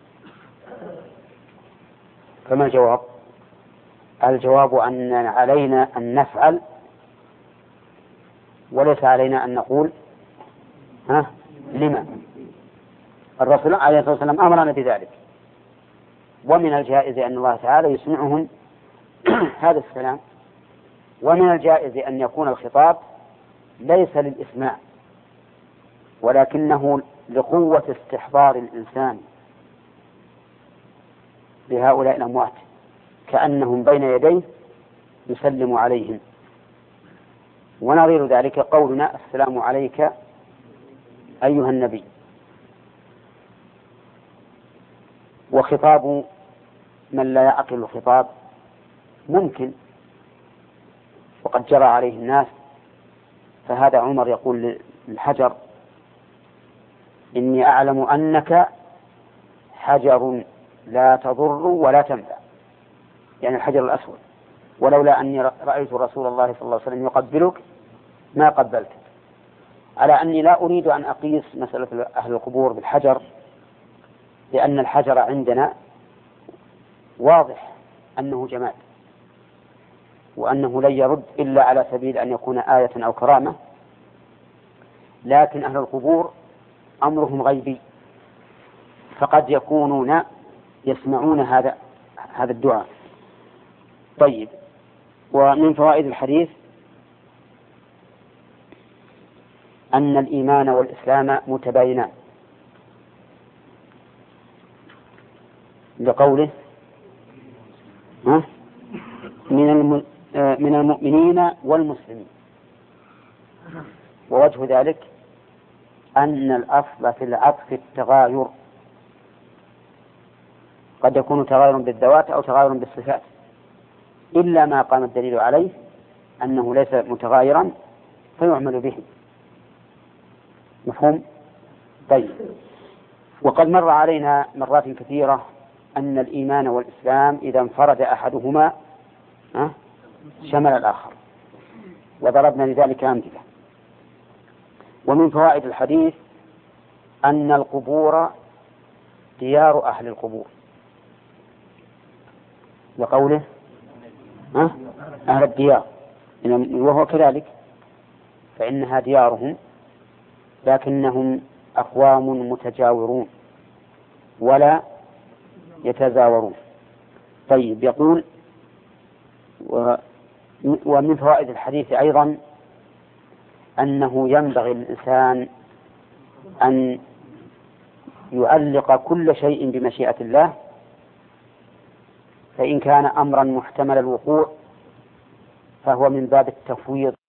فما الجواب؟ الجواب أن علينا أن نفعل وليس علينا أن نقول لما. الرسول عليه الصلاة والسلام أمرنا بذلك، ومن الجائز أن الله تعالى يسمعهم هذا السلام، ومن الجائز أن يكون الخطاب ليس للإسماع ولكنه لقوة استحضار الإنسان بهؤلاء الأموات، كأنهم بين يديه يسلم عليهم. ونظير ذلك قولنا السلام عليك أيها النبي. وخطاب من لا يعقل الخطاب ممكن، وقد جرى عليه الناس. فهذا عمر يقول للحجر: إني أعلم أنك حجر لا تضر ولا تنفع، يعني الحجر الأسود، ولولا أني رأيت رسول الله صلى الله عليه وسلم يقبلك ما قبلتك. على أني لا أريد أن أقيس مسألة أهل القبور بالحجر، لأن الحجر عندنا واضح أنه جماد، وأنه لن يرد إلا على سبيل أن يكون آية أو كرامة. لكن أهل القبور أمرهم غيبي، فقد يكونون يسمعون هذا الدعاء. طيب، ومن فوائد الحديث أن الإيمان والإسلام متباينان، لقوله من المؤمنين والمسلمين. ووجه ذلك أن الأصل في العطف التغاير، قد يكون تغاير بالذوات أو تغاير بالصفات، إلا ما قام الدليل عليه أنه ليس متغايرا فيعمل به. مفهوم؟ طيب، وقد مر علينا مرات كثيرة أن الإيمان والإسلام إذا انفرد أحدهما شمل الآخر، وضربنا لذلك أمثلة. ومن فوائد الحديث أن القبور ديار أهل القبور، وقوله أهل الديار، وهو كذلك، فإنها ديارهم، لكنهم أقوام متجاورون ولا يتزاورون. طيب، يقول: ومن فوائد الحديث أيضا أنه ينبغي للإنسان أن يعلق كل شيء بمشيئة الله، فإن كان أمرا محتمل الوقوع فهو من باب التفويض